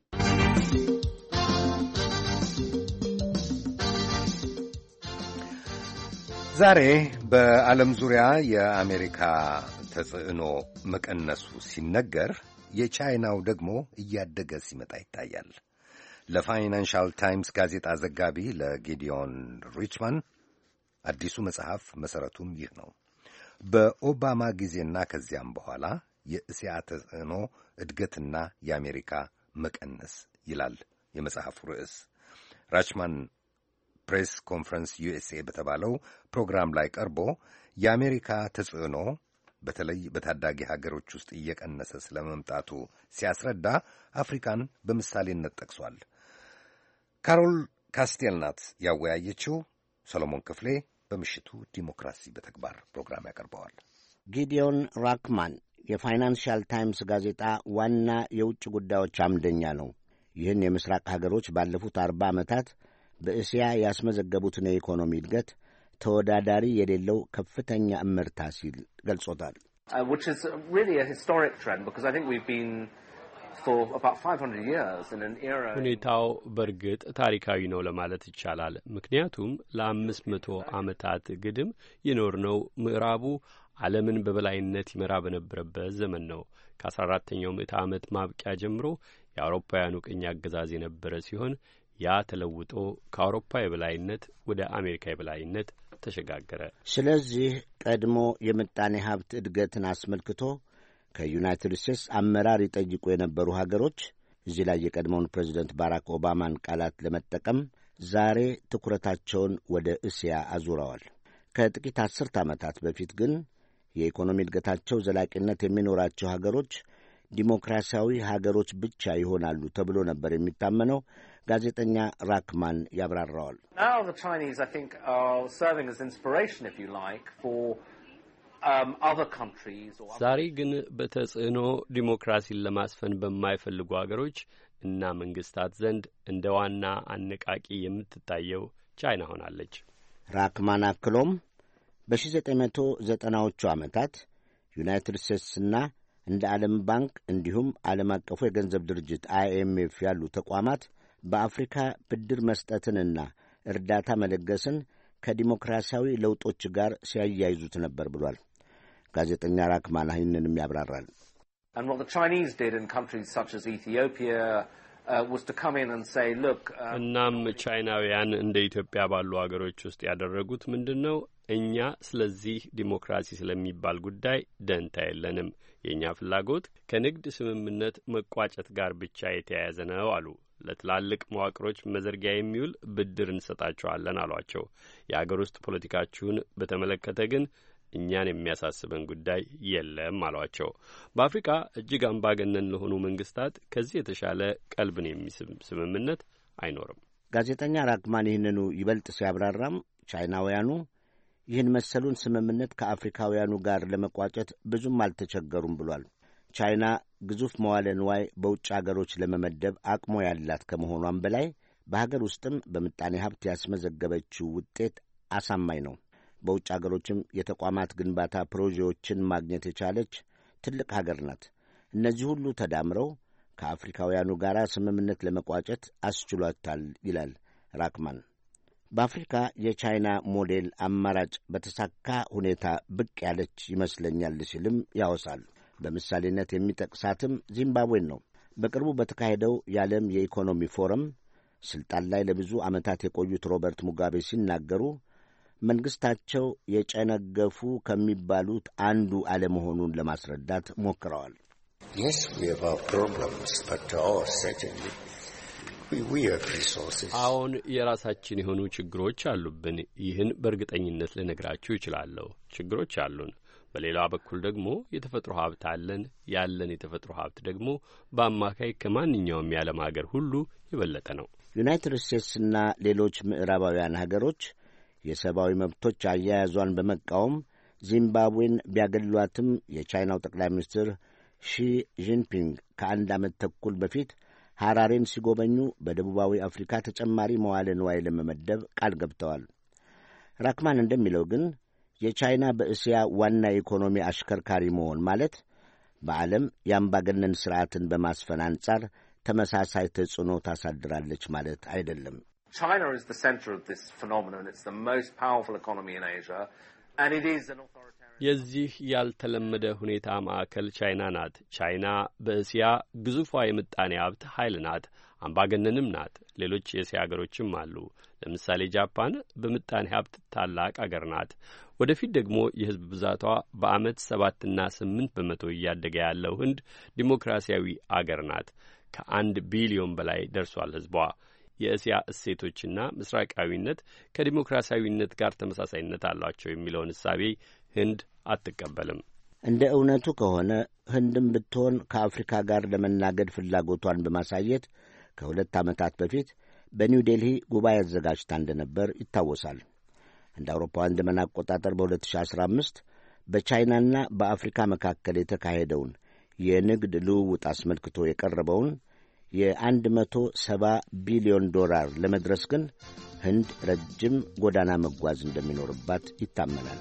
ዛሬ በዓለም ዙሪያ የአሜሪካ ተጽዕኖ መቀነሱ ሲነገር የቻይናው ደግሞ እያደገ ሲመጣ ይታያል። ለፋይናንሻል ታይምስ ጋዜጣ ዘጋቢ ለጊዲዮን ሪችማን አዲሱ መጽሐፍ መሠረቱም ይህ ነው። በኦባማ ጊዜና ከዚያም በኋላ የእስያ ተጽዕኖ እድገትና የአሜሪካ መቀነስ ይላል የመጽሐፉ ርዕስ። ራችማን ፕሬስ ኮንፈረንስ ዩኤስኤ በተባለው ፕሮግራም ላይ ቀርቦ የአሜሪካ ተጽዕኖ በተለይ በታዳጊ ሀገሮች ውስጥ እየቀነሰ ስለመምጣቱ ሲያስረዳ አፍሪካን በምሳሌነት ጠቅሷል። ካሮል ካስቴል ናት ያወያየችው። ሰሎሞን ክፍሌ በምሽቱ ዲሞክራሲ በተግባር ፕሮግራም ያቀርበዋል። ጊዲዮን ራክማን የፋይናንሻል ታይምስ ጋዜጣ ዋና የውጭ ጉዳዮች አምደኛ ነው። ይህን የምስራቅ ሀገሮች ባለፉት 40 ዓመታት በእስያ ያስመዘገቡትን የኢኮኖሚ እድገት ተወዳዳሪ የሌለው ከፍተኛ እምርታ ሲል ገልጾታል። ሁኔታው በእርግጥ ታሪካዊ ነው ለማለት ይቻላል። ምክንያቱም ለ500 ዓመታት ግድም የኖርነው ምዕራቡ ዓለምን በበላይነት ይመራ በነበረበት ዘመን ነው። ከ14ኛው ምዕተ ዓመት ማብቂያ ጀምሮ የአውሮፓውያኑ ቅኝ አገዛዝ የነበረ ሲሆን ያ ተለውጦ ከአውሮፓ የበላይነት ወደ አሜሪካ የበላይነት ተሸጋገረ። ስለዚህ ቀድሞ የምጣኔ ሀብት እድገትን አስመልክቶ ከዩናይትድ ስቴትስ አመራር ይጠይቁ የነበሩ ሀገሮች እዚህ ላይ የቀድሞውን ፕሬዚደንት ባራክ ኦባማን ቃላት ለመጠቀም ዛሬ ትኩረታቸውን ወደ እስያ አዙረዋል። ከጥቂት 10 ዓመታት በፊት ግን የኢኮኖሚ እድገታቸው ዘላቂነት የሚኖራቸው ሀገሮች ዲሞክራሲያዊ ሀገሮች ብቻ ይሆናሉ ተብሎ ነበር የሚታመነው። ጋዜጠኛ ራክማን ያብራራዋል። ዛሬ ግን በተጽዕኖ ዲሞክራሲን ለማስፈን በማይፈልጉ አገሮች እና መንግስታት ዘንድ እንደ ዋና አነቃቂ የምትታየው ቻይና ሆናለች። ራክማን አክሎም በ1990ዎቹ ዓመታት ዩናይትድ ስቴትስና እንደ ዓለም ባንክ እንዲሁም ዓለም አቀፉ የገንዘብ ድርጅት IMF ያሉ ተቋማት በአፍሪካ ብድር መስጠትንና እርዳታ መለገስን ከዲሞክራሲያዊ ለውጦች ጋር ሲያያይዙት ነበር ብሏል። ጋዜጠኛ ራክማን ይህንንም ያብራራል። እናም ቻይናውያን እንደ ኢትዮጵያ ባሉ አገሮች ውስጥ ያደረጉት ምንድን ነው? እኛ ስለዚህ ዲሞክራሲ ስለሚባል ጉዳይ ደንታ የለንም። የእኛ ፍላጎት ከንግድ ስምምነት መቋጨት ጋር ብቻ የተያያዘ ነው አሉ። ለትላልቅ መዋቅሮች መዘርጊያ የሚውል ብድር እንሰጣቸዋለን አሏቸው። የአገር ውስጥ ፖለቲካችሁን በተመለከተ ግን እኛን የሚያሳስበን ጉዳይ የለም አሏቸው። በአፍሪካ እጅግ አምባገነን ለሆኑ መንግስታት ከዚህ የተሻለ ቀልብን የሚስብ ስምምነት አይኖርም። ጋዜጠኛ ራክማን ይህንኑ ይበልጥ ሲያብራራም ቻይናውያኑ ይህን መሰሉን ስምምነት ከአፍሪካውያኑ ጋር ለመቋጨት ብዙም አልተቸገሩም ብሏል። ቻይና ግዙፍ መዋለ ንዋይ በውጭ አገሮች ለመመደብ አቅሞ ያላት ከመሆኗም በላይ በሀገር ውስጥም በምጣኔ ሀብት ያስመዘገበችው ውጤት አሳማኝ ነው። በውጭ አገሮችም የተቋማት ግንባታ ፕሮጀክቶችን ማግኘት የቻለች ትልቅ ሀገር ናት። እነዚህ ሁሉ ተዳምረው ከአፍሪካውያኑ ጋር ስምምነት ለመቋጨት አስችሏታል ይላል ራክማን። በአፍሪካ የቻይና ሞዴል አማራጭ በተሳካ ሁኔታ ብቅ ያለች ይመስለኛል ሲልም ያወሳል። በምሳሌነት የሚጠቅሳትም ዚምባብዌን ነው። በቅርቡ በተካሄደው የዓለም የኢኮኖሚ ፎረም ስልጣን ላይ ለብዙ ዓመታት የቆዩት ሮበርት ሙጋቤ ሲናገሩ መንግሥታቸው የጨነገፉ ከሚባሉት አንዱ አለመሆኑን ለማስረዳት ሞክረዋል። Yes, we have our problems, but certainly we have resources. አሁን የራሳችን የሆኑ ችግሮች አሉብን። ይህን በእርግጠኝነት ልነግራችሁ ይችላለሁ። ችግሮች አሉን። በሌላ በኩል ደግሞ የተፈጥሮ ሀብት አለን። ያለን የተፈጥሮ ሀብት ደግሞ በአማካይ ከማንኛውም የዓለም ሀገር ሁሉ የበለጠ ነው። ዩናይትድ ስቴትስና ሌሎች ምዕራባውያን ሀገሮች የሰብአዊ መብቶች አያያዟን በመቃወም ዚምባብዌን ቢያገሏትም የቻይናው ጠቅላይ ሚኒስትር ሺ ጂንፒንግ ከአንድ ዓመት ተኩል በፊት ሐራሬን ሲጎበኙ በደቡባዊ አፍሪካ ተጨማሪ መዋለ ንዋይ ለመመደብ ቃል ገብተዋል። ራክማን እንደሚለው ግን የቻይና በእስያ ዋና የኢኮኖሚ አሽከርካሪ መሆን ማለት በዓለም የአምባገነን ሥርዓትን በማስፈን አንጻር ተመሳሳይ ተጽዕኖ ታሳድራለች ማለት አይደለም። China is the center of this phenomenon. It's the most powerful economy in Asia, and it is an authoritarian. የዚህ ያልተለመደ ሁኔታ ማዕከል ቻይና ናት። ቻይና በእስያ ግዙፏ የምጣኔ ሀብት ኃይል ናት። አምባገነንም ናት። ሌሎች የእስያ አገሮችም አሉ። ለምሳሌ ጃፓን በምጣኔ ሀብት ታላቅ አገር ናት። ወደፊት ደግሞ የሕዝብ ብዛቷ በዓመት 7 እና 8 በመቶ እያደገ ያለው ህንድ ዲሞክራሲያዊ አገር ናት። ከ1 ቢሊዮን በላይ ደርሷል ሕዝቧ። የእስያ እሴቶችና ምስራቃዊነት ከዲሞክራሲያዊነት ጋር ተመሳሳይነት አሏቸው የሚለውን እሳቤ ህንድ አትቀበልም። እንደ እውነቱ ከሆነ ህንድም ብትሆን ከአፍሪካ ጋር ለመናገድ ፍላጎቷን በማሳየት ከ2 ዓመታት በፊት በኒው ዴልሂ ጉባኤ አዘጋጅታ እንደነበር ይታወሳል። እንደ አውሮፓውያን ዘመን አቆጣጠር በ2015 በቻይናና በአፍሪካ መካከል የተካሄደውን የንግድ ልውውጥ አስመልክቶ የቀረበውን $170 ቢሊዮን ለመድረስ ግን ህንድ ረጅም ጎዳና መጓዝ እንደሚኖርባት ይታመናል።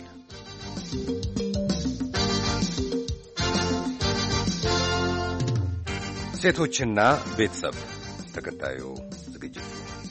ሴቶችና ቤተሰብ ተከታዩ ዝግጅት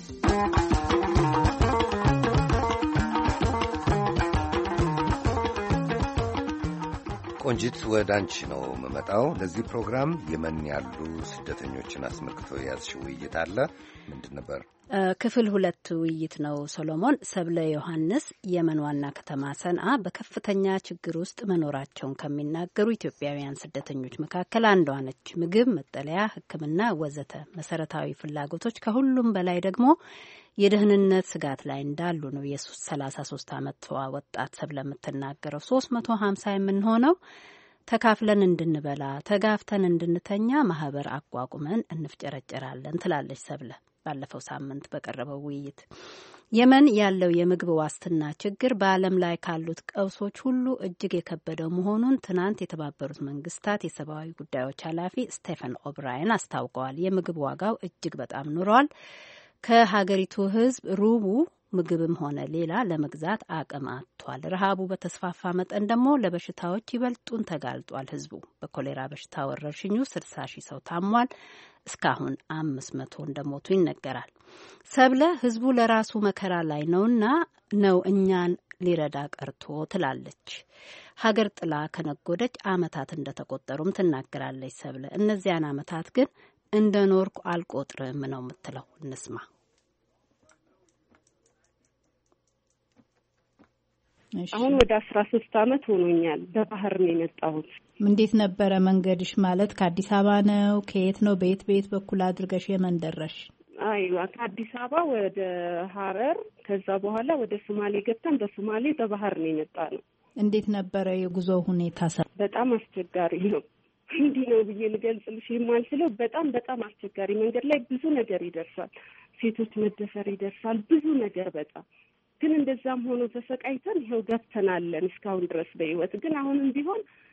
ቆንጂት፣ ወደ አንቺ ነው የምመጣው። ለዚህ ፕሮግራም የመን ያሉ ስደተኞችን አስመልክቶ የያዝሽው ውይይት አለ። ምንድን ነበር? ክፍል 2 ውይይት ነው ሰሎሞን። ሰብለ ዮሐንስ የመን ዋና ከተማ ሰንዓ በከፍተኛ ችግር ውስጥ መኖራቸውን ከሚናገሩ ኢትዮጵያውያን ስደተኞች መካከል አንዷ ነች። ምግብ፣ መጠለያ፣ ሕክምና ወዘተ መሰረታዊ ፍላጎቶች ከሁሉም በላይ ደግሞ የደህንነት ስጋት ላይ እንዳሉ ነው የ33 ዓመቷ ወጣት ሰብለ የምትናገረው። 350 የምንሆነው ተካፍለን እንድንበላ ተጋፍተን እንድንተኛ ማህበር አቋቁመን እንፍጨረጨራለን ትላለች ሰብለ ባለፈው ሳምንት በቀረበው ውይይት። የመን ያለው የምግብ ዋስትና ችግር በዓለም ላይ ካሉት ቀውሶች ሁሉ እጅግ የከበደው መሆኑን ትናንት የተባበሩት መንግስታት የሰብአዊ ጉዳዮች ኃላፊ ስቴፈን ኦብራየን አስታውቀዋል። የምግብ ዋጋው እጅግ በጣም ኑሯል። ከሀገሪቱ ህዝብ ሩቡ ምግብም ሆነ ሌላ ለመግዛት አቅም አጥቷል። ረሃቡ በተስፋፋ መጠን ደግሞ ለበሽታዎች ይበልጡን ተጋልጧል። ህዝቡ በኮሌራ በሽታ ወረርሽኙ 60 ሺህ ሰው ታሟል። እስካሁን 500 እንደሞቱ ይነገራል። ሰብለ ህዝቡ ለራሱ መከራ ላይ ነውና ነው እኛን ሊረዳ ቀርቶ ትላለች። ሀገር ጥላ ከነጎደች አመታት እንደተቆጠሩም ትናገራለች ሰብለ። እነዚያን አመታት ግን እንደ ኖርኩ አልቆጥርም ነው የምትለው። እንስማ። አሁን ወደ 13 አመት ሆኖኛል። በባህር ነው የመጣሁት። እንዴት ነበረ መንገድሽ? ማለት ከአዲስ አበባ ነው? ከየት ነው? በየት በኩል አድርገሽ የመን ደረሽ? አይዋ ከአዲስ አበባ ወደ ሀረር፣ ከዛ በኋላ ወደ ሶማሌ ገብተን በሶማሌ በባህር ነው የመጣ ነው። እንዴት ነበረ የጉዞ ሁኔታ? በጣም አስቸጋሪ ነው። እንዲህ ነው ብዬ ልገልጽልሽ የማልችለው። በጣም አስቸጋሪ። መንገድ ላይ ብዙ ነገር ይደርሳል። ሴቶች መደፈር ይደርሳል። ብዙ ነገር በጣም ግን እንደዛም ሆኖ ተሰቃይተን ይኸው ገብተናለን እስካሁን ድረስ በህይወት። ግን አሁንም ቢሆን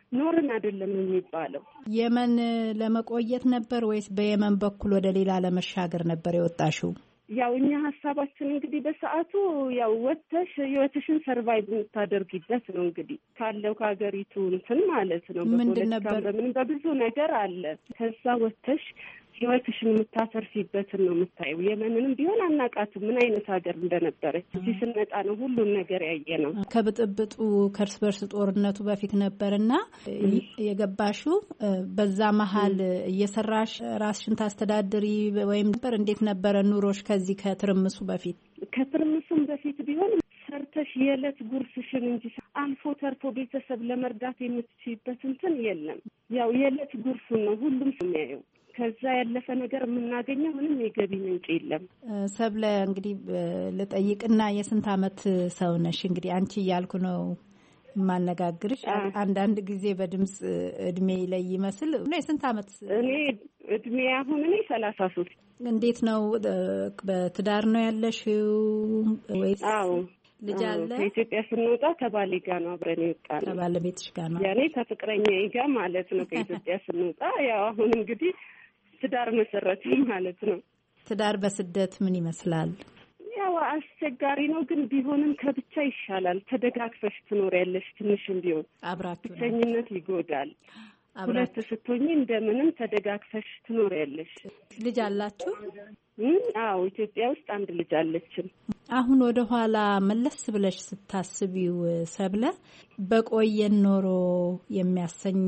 ኖርን አይደለም የሚባለው። የመን ለመቆየት ነበር ወይስ በየመን በኩል ወደ ሌላ ለመሻገር ነበር የወጣሽው? ያው እኛ ሀሳባችን እንግዲህ በሰዓቱ ያው ወጥተሽ ህይወትሽን ሰርቫይቭ የምታደርጊበት ነው እንግዲህ ካለው ከሀገሪቱ እንትን ማለት ነው። ምንድን ነበር? በምንም በብዙ ነገር አለ። ከዛ ወጥተሽ ህይወትሽን የምታተርፊበትን ነው የምታየው። የመንንም ቢሆን አናቃትም ምን አይነት ሀገር እንደነበረች። እዚህ ስንመጣ ነው ሁሉን ነገር ያየ ነው። ከብጥብጡ ከእርስ በርስ ጦርነቱ በፊት ነበርና የገባሽው በዛ መሀል እየሰራሽ ራስሽን ታስተዳድሪ ወይም ነበር? እንዴት ነበረ ኑሮሽ ከዚህ ከትርምሱ በፊት? ከትርምሱም በፊት ቢሆን ሰርተሽ የዕለት ጉርስሽን እንጂ አልፎ ተርፎ ቤተሰብ ለመርዳት የምትችይበት እንትን የለም። ያው የዕለት ጉርሱን ነው ሁሉም የሚያየው። ከዛ ያለፈ ነገር የምናገኘው ምንም የገቢ ምንጭ የለም። ሰብለ እንግዲህ ልጠይቅና የስንት አመት ሰው ነሽ? እንግዲህ አንቺ እያልኩ ነው የማነጋግርሽ። አንዳንድ ጊዜ በድምጽ እድሜ ላይ ይመስል የስንት አመት? እኔ እድሜ አሁን እኔ 33። እንዴት ነው በትዳር ነው ያለሽው ወይስ? አዎ ልጅ አለ? ከኢትዮጵያ ስንወጣ ከባሌ ጋር ነው አብረን የወጣነው። ከባለቤትሽ ጋር ነው? ያኔ ከፍቅረኛዬ ጋር ማለት ነው። ከኢትዮጵያ ስንወጣ ያው አሁን እንግዲህ ትዳር መሰረት ማለት ነው። ትዳር በስደት ምን ይመስላል? ያው አስቸጋሪ ነው፣ ግን ቢሆንም ከብቻ ይሻላል። ተደጋግፈሽ ትኖሪያለሽ። ትንሽም ቢሆን አብራችሁ ብቸኝነት ይጎዳል። ሁለት ስትሆኚ እንደምንም ተደጋግፈሽ ትኖሪያለሽ። ልጅ አላችሁ? አዎ ኢትዮጵያ ውስጥ አንድ ልጅ አለችን። አሁን ወደ ኋላ መለስ ብለሽ ስታስቢው ሰብለ በቆየን ኖሮ የሚያሰኝ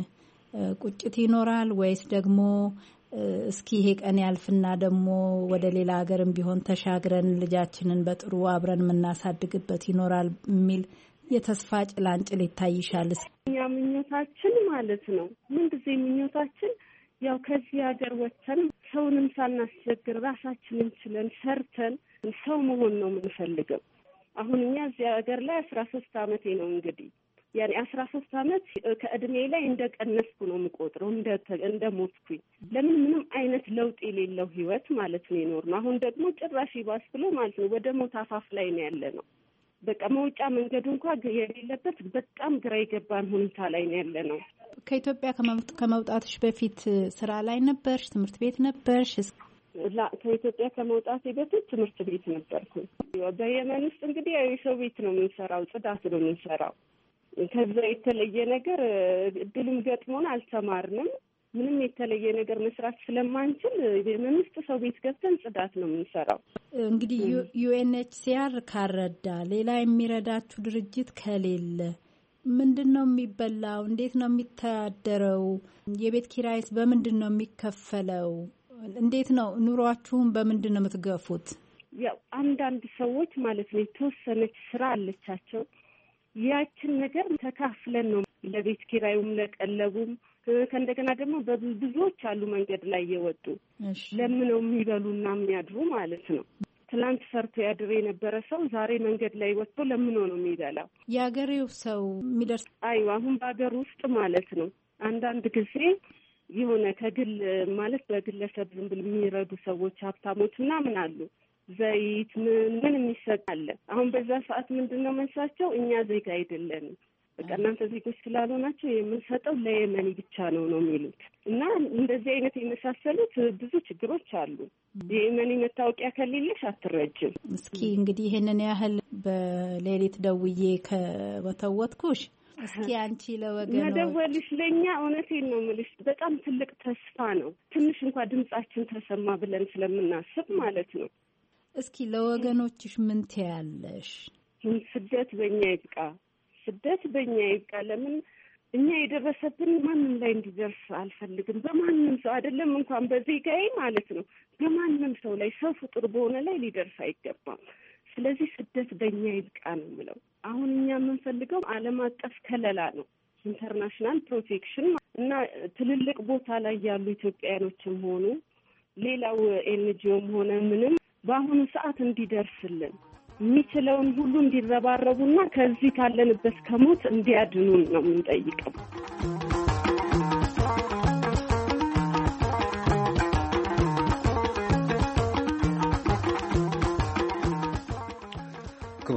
ቁጭት ይኖራል ወይስ ደግሞ እስኪ ይሄ ቀን ያልፍና ደግሞ ወደ ሌላ ሀገርም ቢሆን ተሻግረን ልጃችንን በጥሩ አብረን የምናሳድግበት ይኖራል የሚል የተስፋ ጭላንጭል ይታይሻል? እኛ ምኞታችን ማለት ነው ምንጊዜ ምኞታችን ያው ከዚህ ሀገር ወጥተን ሰውንም ሳናስቸግር ራሳችንን ችለን ሰርተን ሰው መሆን ነው የምንፈልገው። አሁን እኛ እዚህ ሀገር ላይ 13 አመቴ ነው እንግዲህ ያኔ 13 አመት ከእድሜ ላይ እንደቀነስኩ ነው የምቆጥረው፣ እንደ ሞትኩኝ። ለምን ምንም አይነት ለውጥ የሌለው ህይወት ማለት ነው የኖርነው። አሁን ደግሞ ጭራሽ ይባስ ብሎ ማለት ነው ወደ ሞት አፋፍ ላይ ነው ያለ ነው። በቃ መውጫ መንገዱ እንኳን የሌለበት በጣም ግራ የገባን ሁኔታ ላይ ነው ያለ ነው። ከኢትዮጵያ ከመውጣትሽ በፊት ስራ ላይ ነበርሽ? ትምህርት ቤት ነበርሽ? ከኢትዮጵያ ከመውጣቴ በፊት ትምህርት ቤት ነበርኩ። በየመን ውስጥ እንግዲህ የሰው ቤት ነው የምንሰራው፣ ጽዳት ነው የምንሰራው። ከዛ የተለየ ነገር እድሉም ገጥሞን አልተማርንም። ምንም የተለየ ነገር መስራት ስለማንችል የመንግስት ሰው ቤት ገብተን ጽዳት ነው የምንሰራው። እንግዲህ ዩኤንኤችሲአር ካረዳ ሌላ የሚረዳችሁ ድርጅት ከሌለ ምንድን ነው የሚበላው? እንዴት ነው የሚተዳደረው? የቤት ኪራይስ በምንድን ነው የሚከፈለው? እንዴት ነው ኑሯችሁን በምንድን ነው የምትገፉት? ያው አንዳንድ ሰዎች ማለት ነው የተወሰነች ስራ አለቻቸው። ያችን ነገር ተካፍለን ነው ለቤት ኪራዩም ለቀለቡም ከእንደገና ደግሞ ብዙዎች አሉ መንገድ ላይ የወጡ ለምነው የሚበሉና የሚያድሩ ማለት ነው። ትላንት ሰርቶ ያድር የነበረ ሰው ዛሬ መንገድ ላይ ወጥቶ ለምኖ ነው የሚበላው። የሀገሬው ሰው የሚደርስ አሁን በሀገር ውስጥ ማለት ነው አንዳንድ ጊዜ የሆነ ከግል ማለት በግለሰብ ዝም ብሎ የሚረዱ ሰዎች ሀብታሞች ምናምን አሉ። ዘይት ምን የሚሰጣለ። አሁን በዛ ሰዓት ምንድነው መልሳቸው? እኛ ዜጋ አይደለንም፣ በቃ እናንተ ዜጎች ስላልሆናችሁ የምንሰጠው ለየመኒ ብቻ ነው የሚሉት። እና እንደዚህ አይነት የመሳሰሉት ብዙ ችግሮች አሉ። የየመኒ መታወቂያ ከሌለሽ አትረጅም። እስኪ እንግዲህ ይሄንን ያህል በሌሊት ደውዬ ከወተወትኩሽ እስኪ አንቺ ለወገኖች መደወልሽ ለእኛ እውነቴን ነው የምልሽ በጣም ትልቅ ተስፋ ነው። ትንሽ እንኳን ድምጻችን ተሰማ ብለን ስለምናስብ ማለት ነው። እስኪ ለወገኖችሽ ምን ትያለሽ? ስደት በእኛ ይብቃ፣ ስደት በእኛ ይብቃ። ለምን እኛ የደረሰብን ማንም ላይ እንዲደርስ አልፈልግም። በማንም ሰው አይደለም እንኳን በዜጋዬ ማለት ነው በማንም ሰው ላይ ሰው ፍጡር በሆነ ላይ ሊደርስ አይገባም። ስለዚህ ስደት በእኛ ይብቃ ነው የምለው። አሁን እኛ የምንፈልገው ዓለም አቀፍ ከለላ ነው፣ ኢንተርናሽናል ፕሮቴክሽን እና ትልልቅ ቦታ ላይ ያሉ ኢትዮጵያውያኖችም ሆኑ ሌላው ኤንጂኦም ሆነ ምንም በአሁኑ ሰዓት እንዲደርስልን የሚችለውን ሁሉ እንዲረባረቡና ከዚህ ካለንበት ከሞት እንዲያድኑን ነው የምንጠይቀው።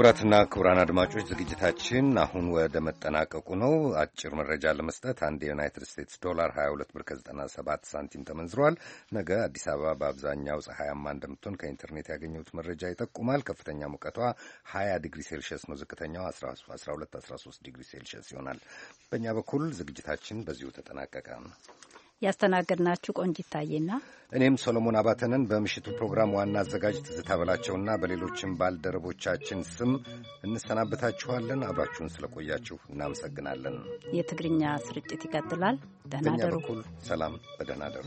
ክቡራትና ክቡራን አድማጮች ዝግጅታችን አሁን ወደ መጠናቀቁ ነው። አጭር መረጃ ለመስጠት አንድ የዩናይትድ ስቴትስ ዶላር 22 ብር ከ97 ሳንቲም ተመንዝሯል። ነገ አዲስ አበባ በአብዛኛው ፀሐያማ እንደምትሆን ከኢንተርኔት ያገኘሁት መረጃ ይጠቁማል። ከፍተኛ ሙቀቷ 20 ዲግሪ ሴልሺየስ ነው። ዝቅተኛው 12-13 ዲግሪ ሴልሺየስ ይሆናል። በእኛ በኩል ዝግጅታችን በዚሁ ተጠናቀቀ። ያስተናገድናችሁ ቆንጂት ታዬና እኔም ሶሎሞን አባተንን በምሽቱ ፕሮግራም ዋና አዘጋጅ ትዝታ በላቸውና በሌሎችም ባልደረቦቻችን ስም እንሰናበታችኋለን። አብራችሁን ስለቆያችሁ እናመሰግናለን። የትግርኛ ስርጭት ይቀጥላል። ደህና ደሩ። በኩል ሰላም፣ በደህና ደሩ።